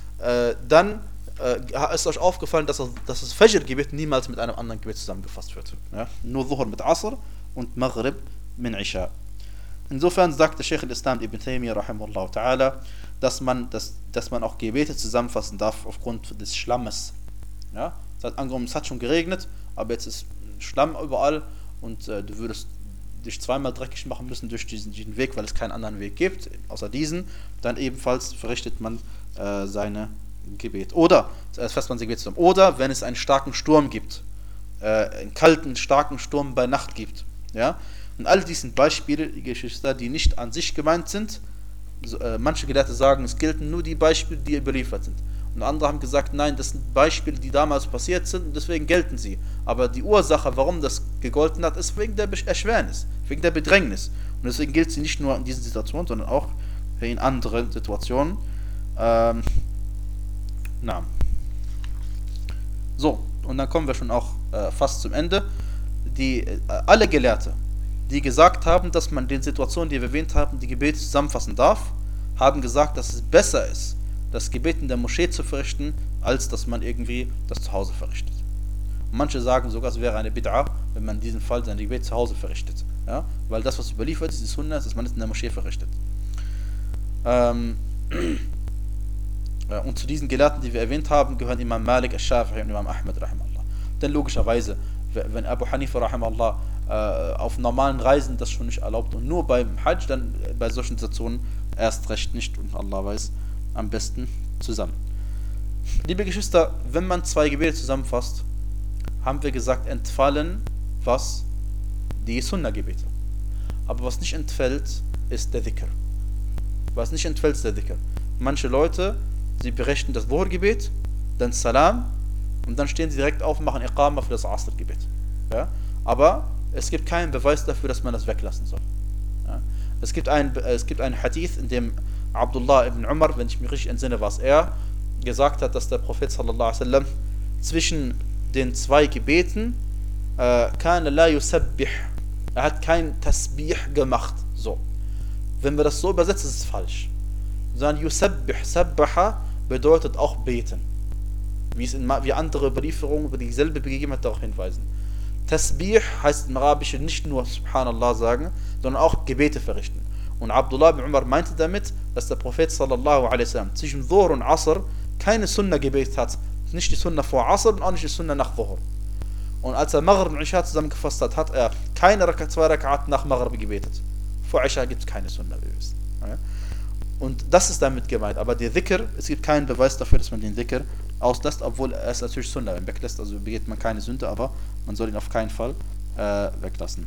Dann ist euch aufgefallen, dass das Fajr-Gebet niemals mit einem anderen Gebet zusammengefasst wird. Ja? Nur Dhuhr mit Asr und Maghrib mit Isha. Insofern sagt der Sheikh al-Islam Ibn Taymiyyah rahimahullah ta'ala, dass man auch Gebete zusammenfassen darf aufgrund des Schlammes. Ja? Das heißt, angenommen, es hat schon geregnet, aber jetzt ist Schlamm überall und du würdest dich zweimal dreckig machen müssen durch diesen Weg, weil es keinen anderen Weg gibt, außer diesen, dann ebenfalls verrichtet man seine Gebet. Oder, fasst man sein Gebet zusammen. Oder wenn es einen starken Sturm gibt, einen kalten, starken Sturm bei Nacht gibt. Ja? Und all dies sind Beispiele, die Geschwister, die nicht an sich gemeint sind. Manche Gelehrte sagen, es gelten nur die Beispiele, die überliefert sind. Und andere haben gesagt, nein, das sind Beispiele, die damals passiert sind und deswegen gelten sie. Aber die Ursache, warum das gegolten hat, ist wegen der Erschwernis, wegen der Bedrängnis. Und deswegen gilt sie nicht nur in diesen Situationen, sondern auch in anderen Situationen. So, und dann kommen wir schon auch fast zum Ende. Alle Gelehrte, die gesagt haben, dass man den Situationen, die wir erwähnt haben, die Gebete zusammenfassen darf, haben gesagt, dass es besser ist, das Gebet in der Moschee zu verrichten, als dass man irgendwie das zu Hause verrichtet. Und manche sagen sogar, es wäre eine Bid'a, wenn man in diesem Fall sein Gebet zu Hause verrichtet. Ja? Weil das, was überliefert ist, die Sunna ist, dass man es in der Moschee verrichtet. Und zu diesen Gelehrten, die wir erwähnt haben, gehören Imam Malik, Al-Shafi'i und Imam Ahmad rahimahullah. Denn logischerweise, wenn Abu Hanifa rahimahullah auf normalen Reisen das schon nicht erlaubt und nur beim Hajj, dann bei solchen Situationen erst recht nicht und Allah weiß am besten zusammen. Liebe Geschwister, wenn man 2 Gebete zusammenfasst, haben wir gesagt, entfallen was? Die Sunna-Gebete. Aber was nicht entfällt, ist der Dhikr. Was nicht entfällt, ist der Dhikr. Manche Leute, sie berechnen das Dhuhr-Gebet, dann Salam und dann stehen sie direkt auf und machen Iqama für das Asr-Gebet. Ja? Aber es gibt keinen Beweis dafür, dass man das weglassen soll. Ja? Es gibt einen Hadith, in dem Abdullah ibn Umar, wenn ich mich richtig entsinne, was er gesagt hat, dass der Prophet sallallahu alaihi wasallam zwischen den zwei Gebeten kana la yusabbih, er hat kein Tasbih gemacht. So. Wenn wir das so übersetzen, ist es falsch. Sondern yusabbih, sabbaha bedeutet auch beten. Wie andere Überlieferungen über dieselbe Begebenheit darauf hinweisen. Tasbih heißt im Arabischen nicht nur Subhanallah sagen, sondern auch Gebete verrichten. Und Abdullah ibn Umar meinte damit, dass der Prophet sallallahu alaihi wasallam zwischen Dhuhr und Asr keine Sunna gebetet hat. Nicht die Sunna vor Asr und auch nicht die Sunna nach Dhuhr. Und als er Maghrib und Isha zusammengefasst hat, hat er keine zwei Rakat nach Maghrib gebetet. Vor Isha gibt es keine Sunna, wie wir wissen. Und das ist damit gemeint. Aber der Dhikr, es gibt keinen Beweis dafür, dass man den Dhikr auslässt, obwohl er ist natürlich Sunna. Wenn man weglässt, also begeht man keine Sünde, aber man soll ihn auf keinen Fall weglassen.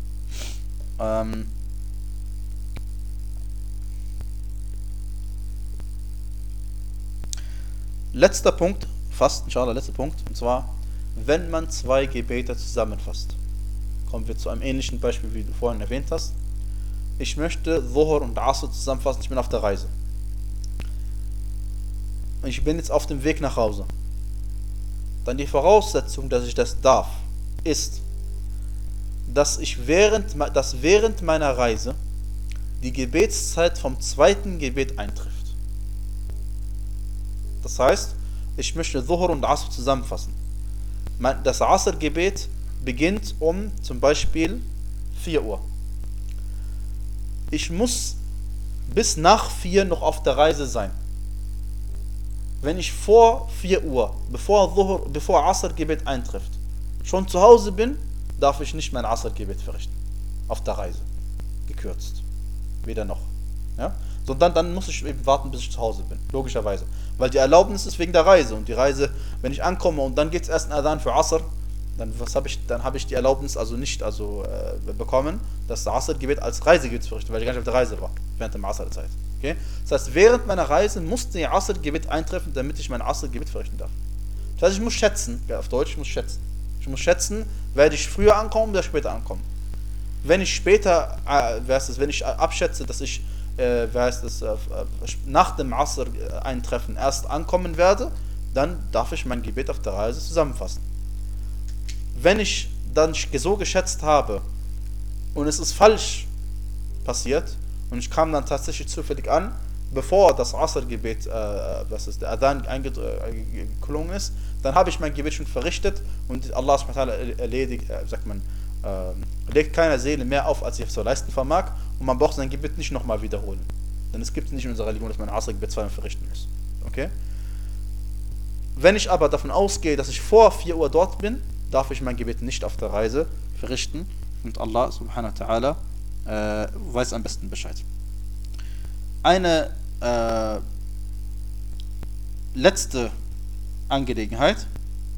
Letzter Punkt, fast, inshallah, letzter Punkt, und zwar, wenn man zwei Gebete zusammenfasst. Kommen wir zu einem ähnlichen Beispiel, wie du vorhin erwähnt hast. Ich möchte Dhuhr und Asr zusammenfassen, ich bin auf der Reise. Und ich bin jetzt auf dem Weg nach Hause. Dann die Voraussetzung, dass ich das darf, ist, dass während meiner Reise die Gebetszeit vom zweiten Gebet eintrifft. Das heißt, ich möchte Dhuhr und Asr zusammenfassen. Das Asr-Gebet beginnt um zum Beispiel 4 Uhr. Ich muss bis nach 4 noch auf der Reise sein. Wenn ich vor 4 Uhr, bevor Asr-Gebet eintrifft, schon zu Hause bin, darf ich nicht mein Asr-Gebet verrichten. Auf der Reise. Gekürzt. Weder noch. Ja? Sondern dann muss ich eben warten, bis ich zu Hause bin. Logischerweise. Weil die Erlaubnis ist wegen der Reise. Und die Reise, wenn ich ankomme und dann geht es erst ein Adhan für Asr, dann habe ich die Erlaubnis bekommen, dass das Asr-Gebet als Reisegebet zu verrichten, weil ich gar nicht auf der Reise war, während der Asr-Zeit. Okay? Das heißt, während meiner Reise musste die Asr-Gebet eintreffen, damit ich mein Asr-Gebet verrichten darf. Das heißt, ich muss schätzen, ja, auf Deutsch, ich muss schätzen. Ich muss schätzen, werde ich früher ankommen oder später ankommen. Wenn ich später, wenn ich abschätze, dass ich nach dem Asr-Eintreffen erst ankommen werde, dann darf ich mein Gebet auf der Reise zusammenfassen. Wenn ich dann so geschätzt habe und es ist falsch passiert und ich kam dann tatsächlich zufällig an, bevor das Asr-Gebet, der Adhan eingeklungen ist, dann habe ich mein Gebet schon verrichtet und Allah legt keiner Seele mehr auf, als sie zu leisten vermag, und man braucht sein Gebet nicht nochmal wiederholen. Denn es gibt nicht in unserer Religion, dass man ein Asr-Gebet zweimal verrichten muss. Okay? Wenn ich aber davon ausgehe, dass ich vor 4 Uhr dort bin, darf ich mein Gebet nicht auf der Reise verrichten. Und Allah subhanahu wa ta'ala weiß am besten Bescheid. Eine letzte Angelegenheit,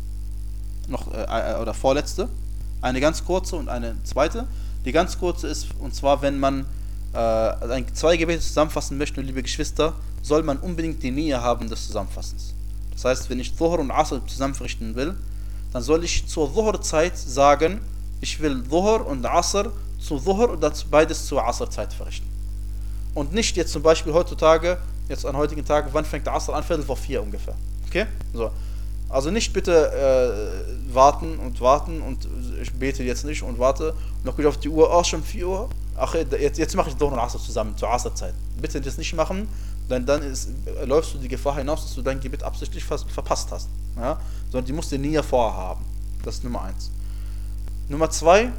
oder vorletzte, eine ganz kurze und eine zweite. Die ganz kurze ist, und zwar, wenn man zwei Gebete zusammenfassen möchte, liebe Geschwister, soll man unbedingt die Niyya haben des Zusammenfassens. Das heißt, wenn ich Dhuhr und Asr zusammen verrichten will, dann soll ich zur Dhuhr-Zeit sagen, ich will Dhuhr und Asr zu Dhuhr oder beides zur Asr-Zeit verrichten. Und nicht jetzt zum Beispiel jetzt an heutigen Tagen, wann fängt der Asr an? 3:45 ungefähr. Okay? So. Also nicht bitte warten und ich bete jetzt nicht und warte und dann gucke ich auf die Uhr, schon 4 Uhr. Ach, jetzt mache ich Dhuhr und Asr zusammen zur Asr-Zeit. Bitte das nicht machen, denn dann läufst du die Gefahr hinaus, dass du dein Gebet absichtlich verpasst hast. Ja? Sondern die musst du nie vorhaben. Das ist Nummer 1. Nummer 2.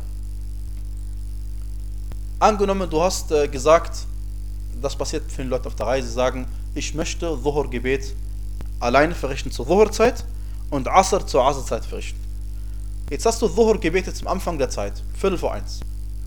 Angenommen, du hast gesagt, das passiert vielen Leuten auf der Reise, sagen, ich möchte Dhuhr-Gebet alleine verrichten zur Dhuhr-Zeit und Asr zur Asr-Zeit verrichten. Jetzt hast du Dhuhr-Gebete zum Anfang der Zeit, 1:45.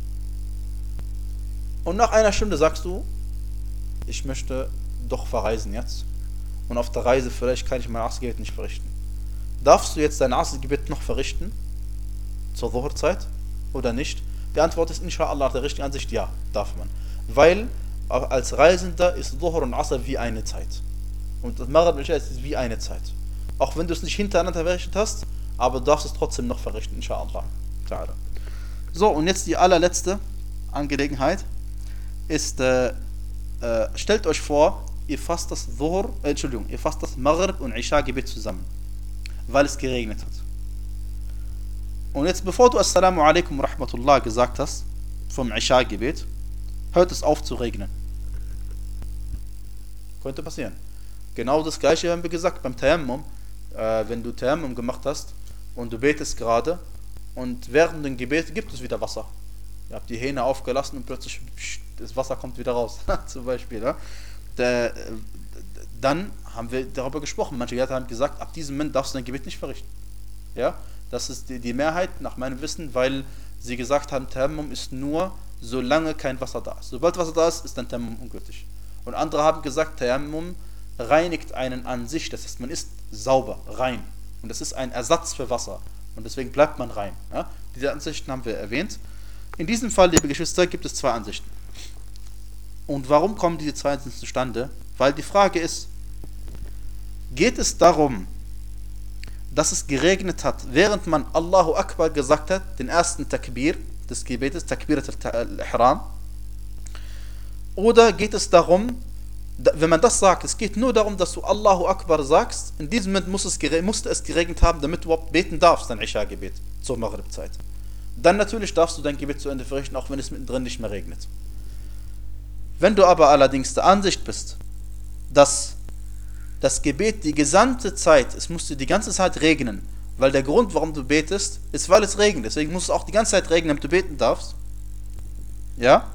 Und nach einer Stunde sagst du, ich möchte doch verreisen jetzt. Und auf der Reise vielleicht kann ich mein Asr-Gebet nicht verrichten. Darfst du jetzt dein Asr-Gebet noch verrichten? Zur Dhuhr-Zeit? Oder nicht? Die Antwort ist inshallah der richtigen Ansicht, ja, darf man. Weil als Reisender ist Dhuhr und Asr wie eine Zeit. Und das Maghrib und Isha ist wie eine Zeit. Auch wenn du es nicht hintereinander verrichtet hast, aber du darfst es trotzdem noch verrichten, inshallah. So, und jetzt die allerletzte Angelegenheit. ist, stellt euch vor, ihr fasst das ihr fasst das Maghrib und Isha-Gebet zusammen, weil es geregnet hat. Und jetzt, bevor du Assalamu alaikum rahmatullah gesagt hast, vom Isha-Gebet, hört es auf zu regnen. Könnte passieren. Genau das gleiche haben wir gesagt beim Tayammum. Wenn du Tayammum gemacht hast und du betest gerade und während dem Gebet gibt es wieder Wasser. Ihr habt die Hähne aufgelassen und plötzlich das Wasser kommt wieder raus, zum Beispiel. Ja? Dann haben wir darüber gesprochen. Manche Gelehrte haben gesagt, ab diesem Moment darfst du dein Gebet nicht verrichten. Ja? Das ist die Mehrheit nach meinem Wissen, weil sie gesagt haben, Tayammum ist nur, solange kein Wasser da ist. Sobald Wasser da ist, ist dein Tayammum ungültig. Und andere haben gesagt, Tayammum reinigt einen an sich, das heißt, man ist sauber, rein. Und das ist ein Ersatz für Wasser. Und deswegen bleibt man rein. Ja? Diese Ansichten haben wir erwähnt. In diesem Fall, liebe Geschwister, gibt es zwei Ansichten. Und warum kommen diese zwei Ansichten zustande? Weil die Frage ist, geht es darum, dass es geregnet hat, während man Allahu Akbar gesagt hat, den ersten Takbir des Gebetes, Takbirat al-Ihram, oder geht es darum, wenn man das sagt, es geht nur darum, dass du Allahu Akbar sagst, in diesem Moment musste es geregnet haben, damit du überhaupt beten darfst, dein Isha-Gebet zur Maghrib-Zeit. Dann natürlich darfst du dein Gebet zu Ende verrichten, auch wenn es mittendrin nicht mehr regnet. Wenn du aber allerdings der Ansicht bist, dass das Gebet die gesamte Zeit, es musste die ganze Zeit regnen, weil der Grund, warum du betest, ist, weil es regnet. Deswegen muss es auch die ganze Zeit regnen, damit du beten darfst. Ja?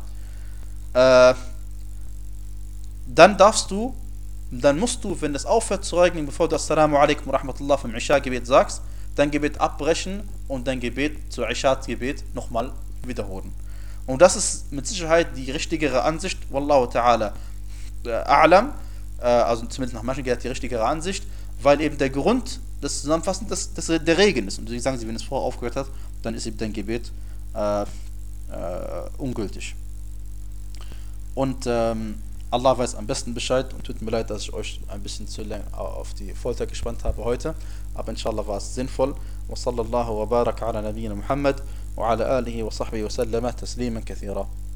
Dann musst du, wenn es aufhört zu regnen, bevor du Assalamu alaikum wa rahmatullah vom Isha-Gebet sagst, dein Gebet abbrechen und dein Gebet zur Isha-Gebet nochmal wiederholen. Und das ist mit Sicherheit die richtigere Ansicht, Wallahu ta'ala a'lam, also zumindest nach manchen Gelehrten die richtigere Ansicht, weil eben der Grund des Zusammenfassens der Regen ist. Und deswegen sagen sie, wenn es vorher aufgehört hat, dann ist eben dein Gebet ungültig. Und Allah weiß am besten Bescheid und tut mir leid, dass ich euch ein bisschen zu lange auf die Folter gespannt habe heute, aber inshallah war es sinnvoll. Wa sallallahu wa baraka ala nabiyyina Muhammad wa ala alihi wa sahbihi wa sallama tasliman kathira.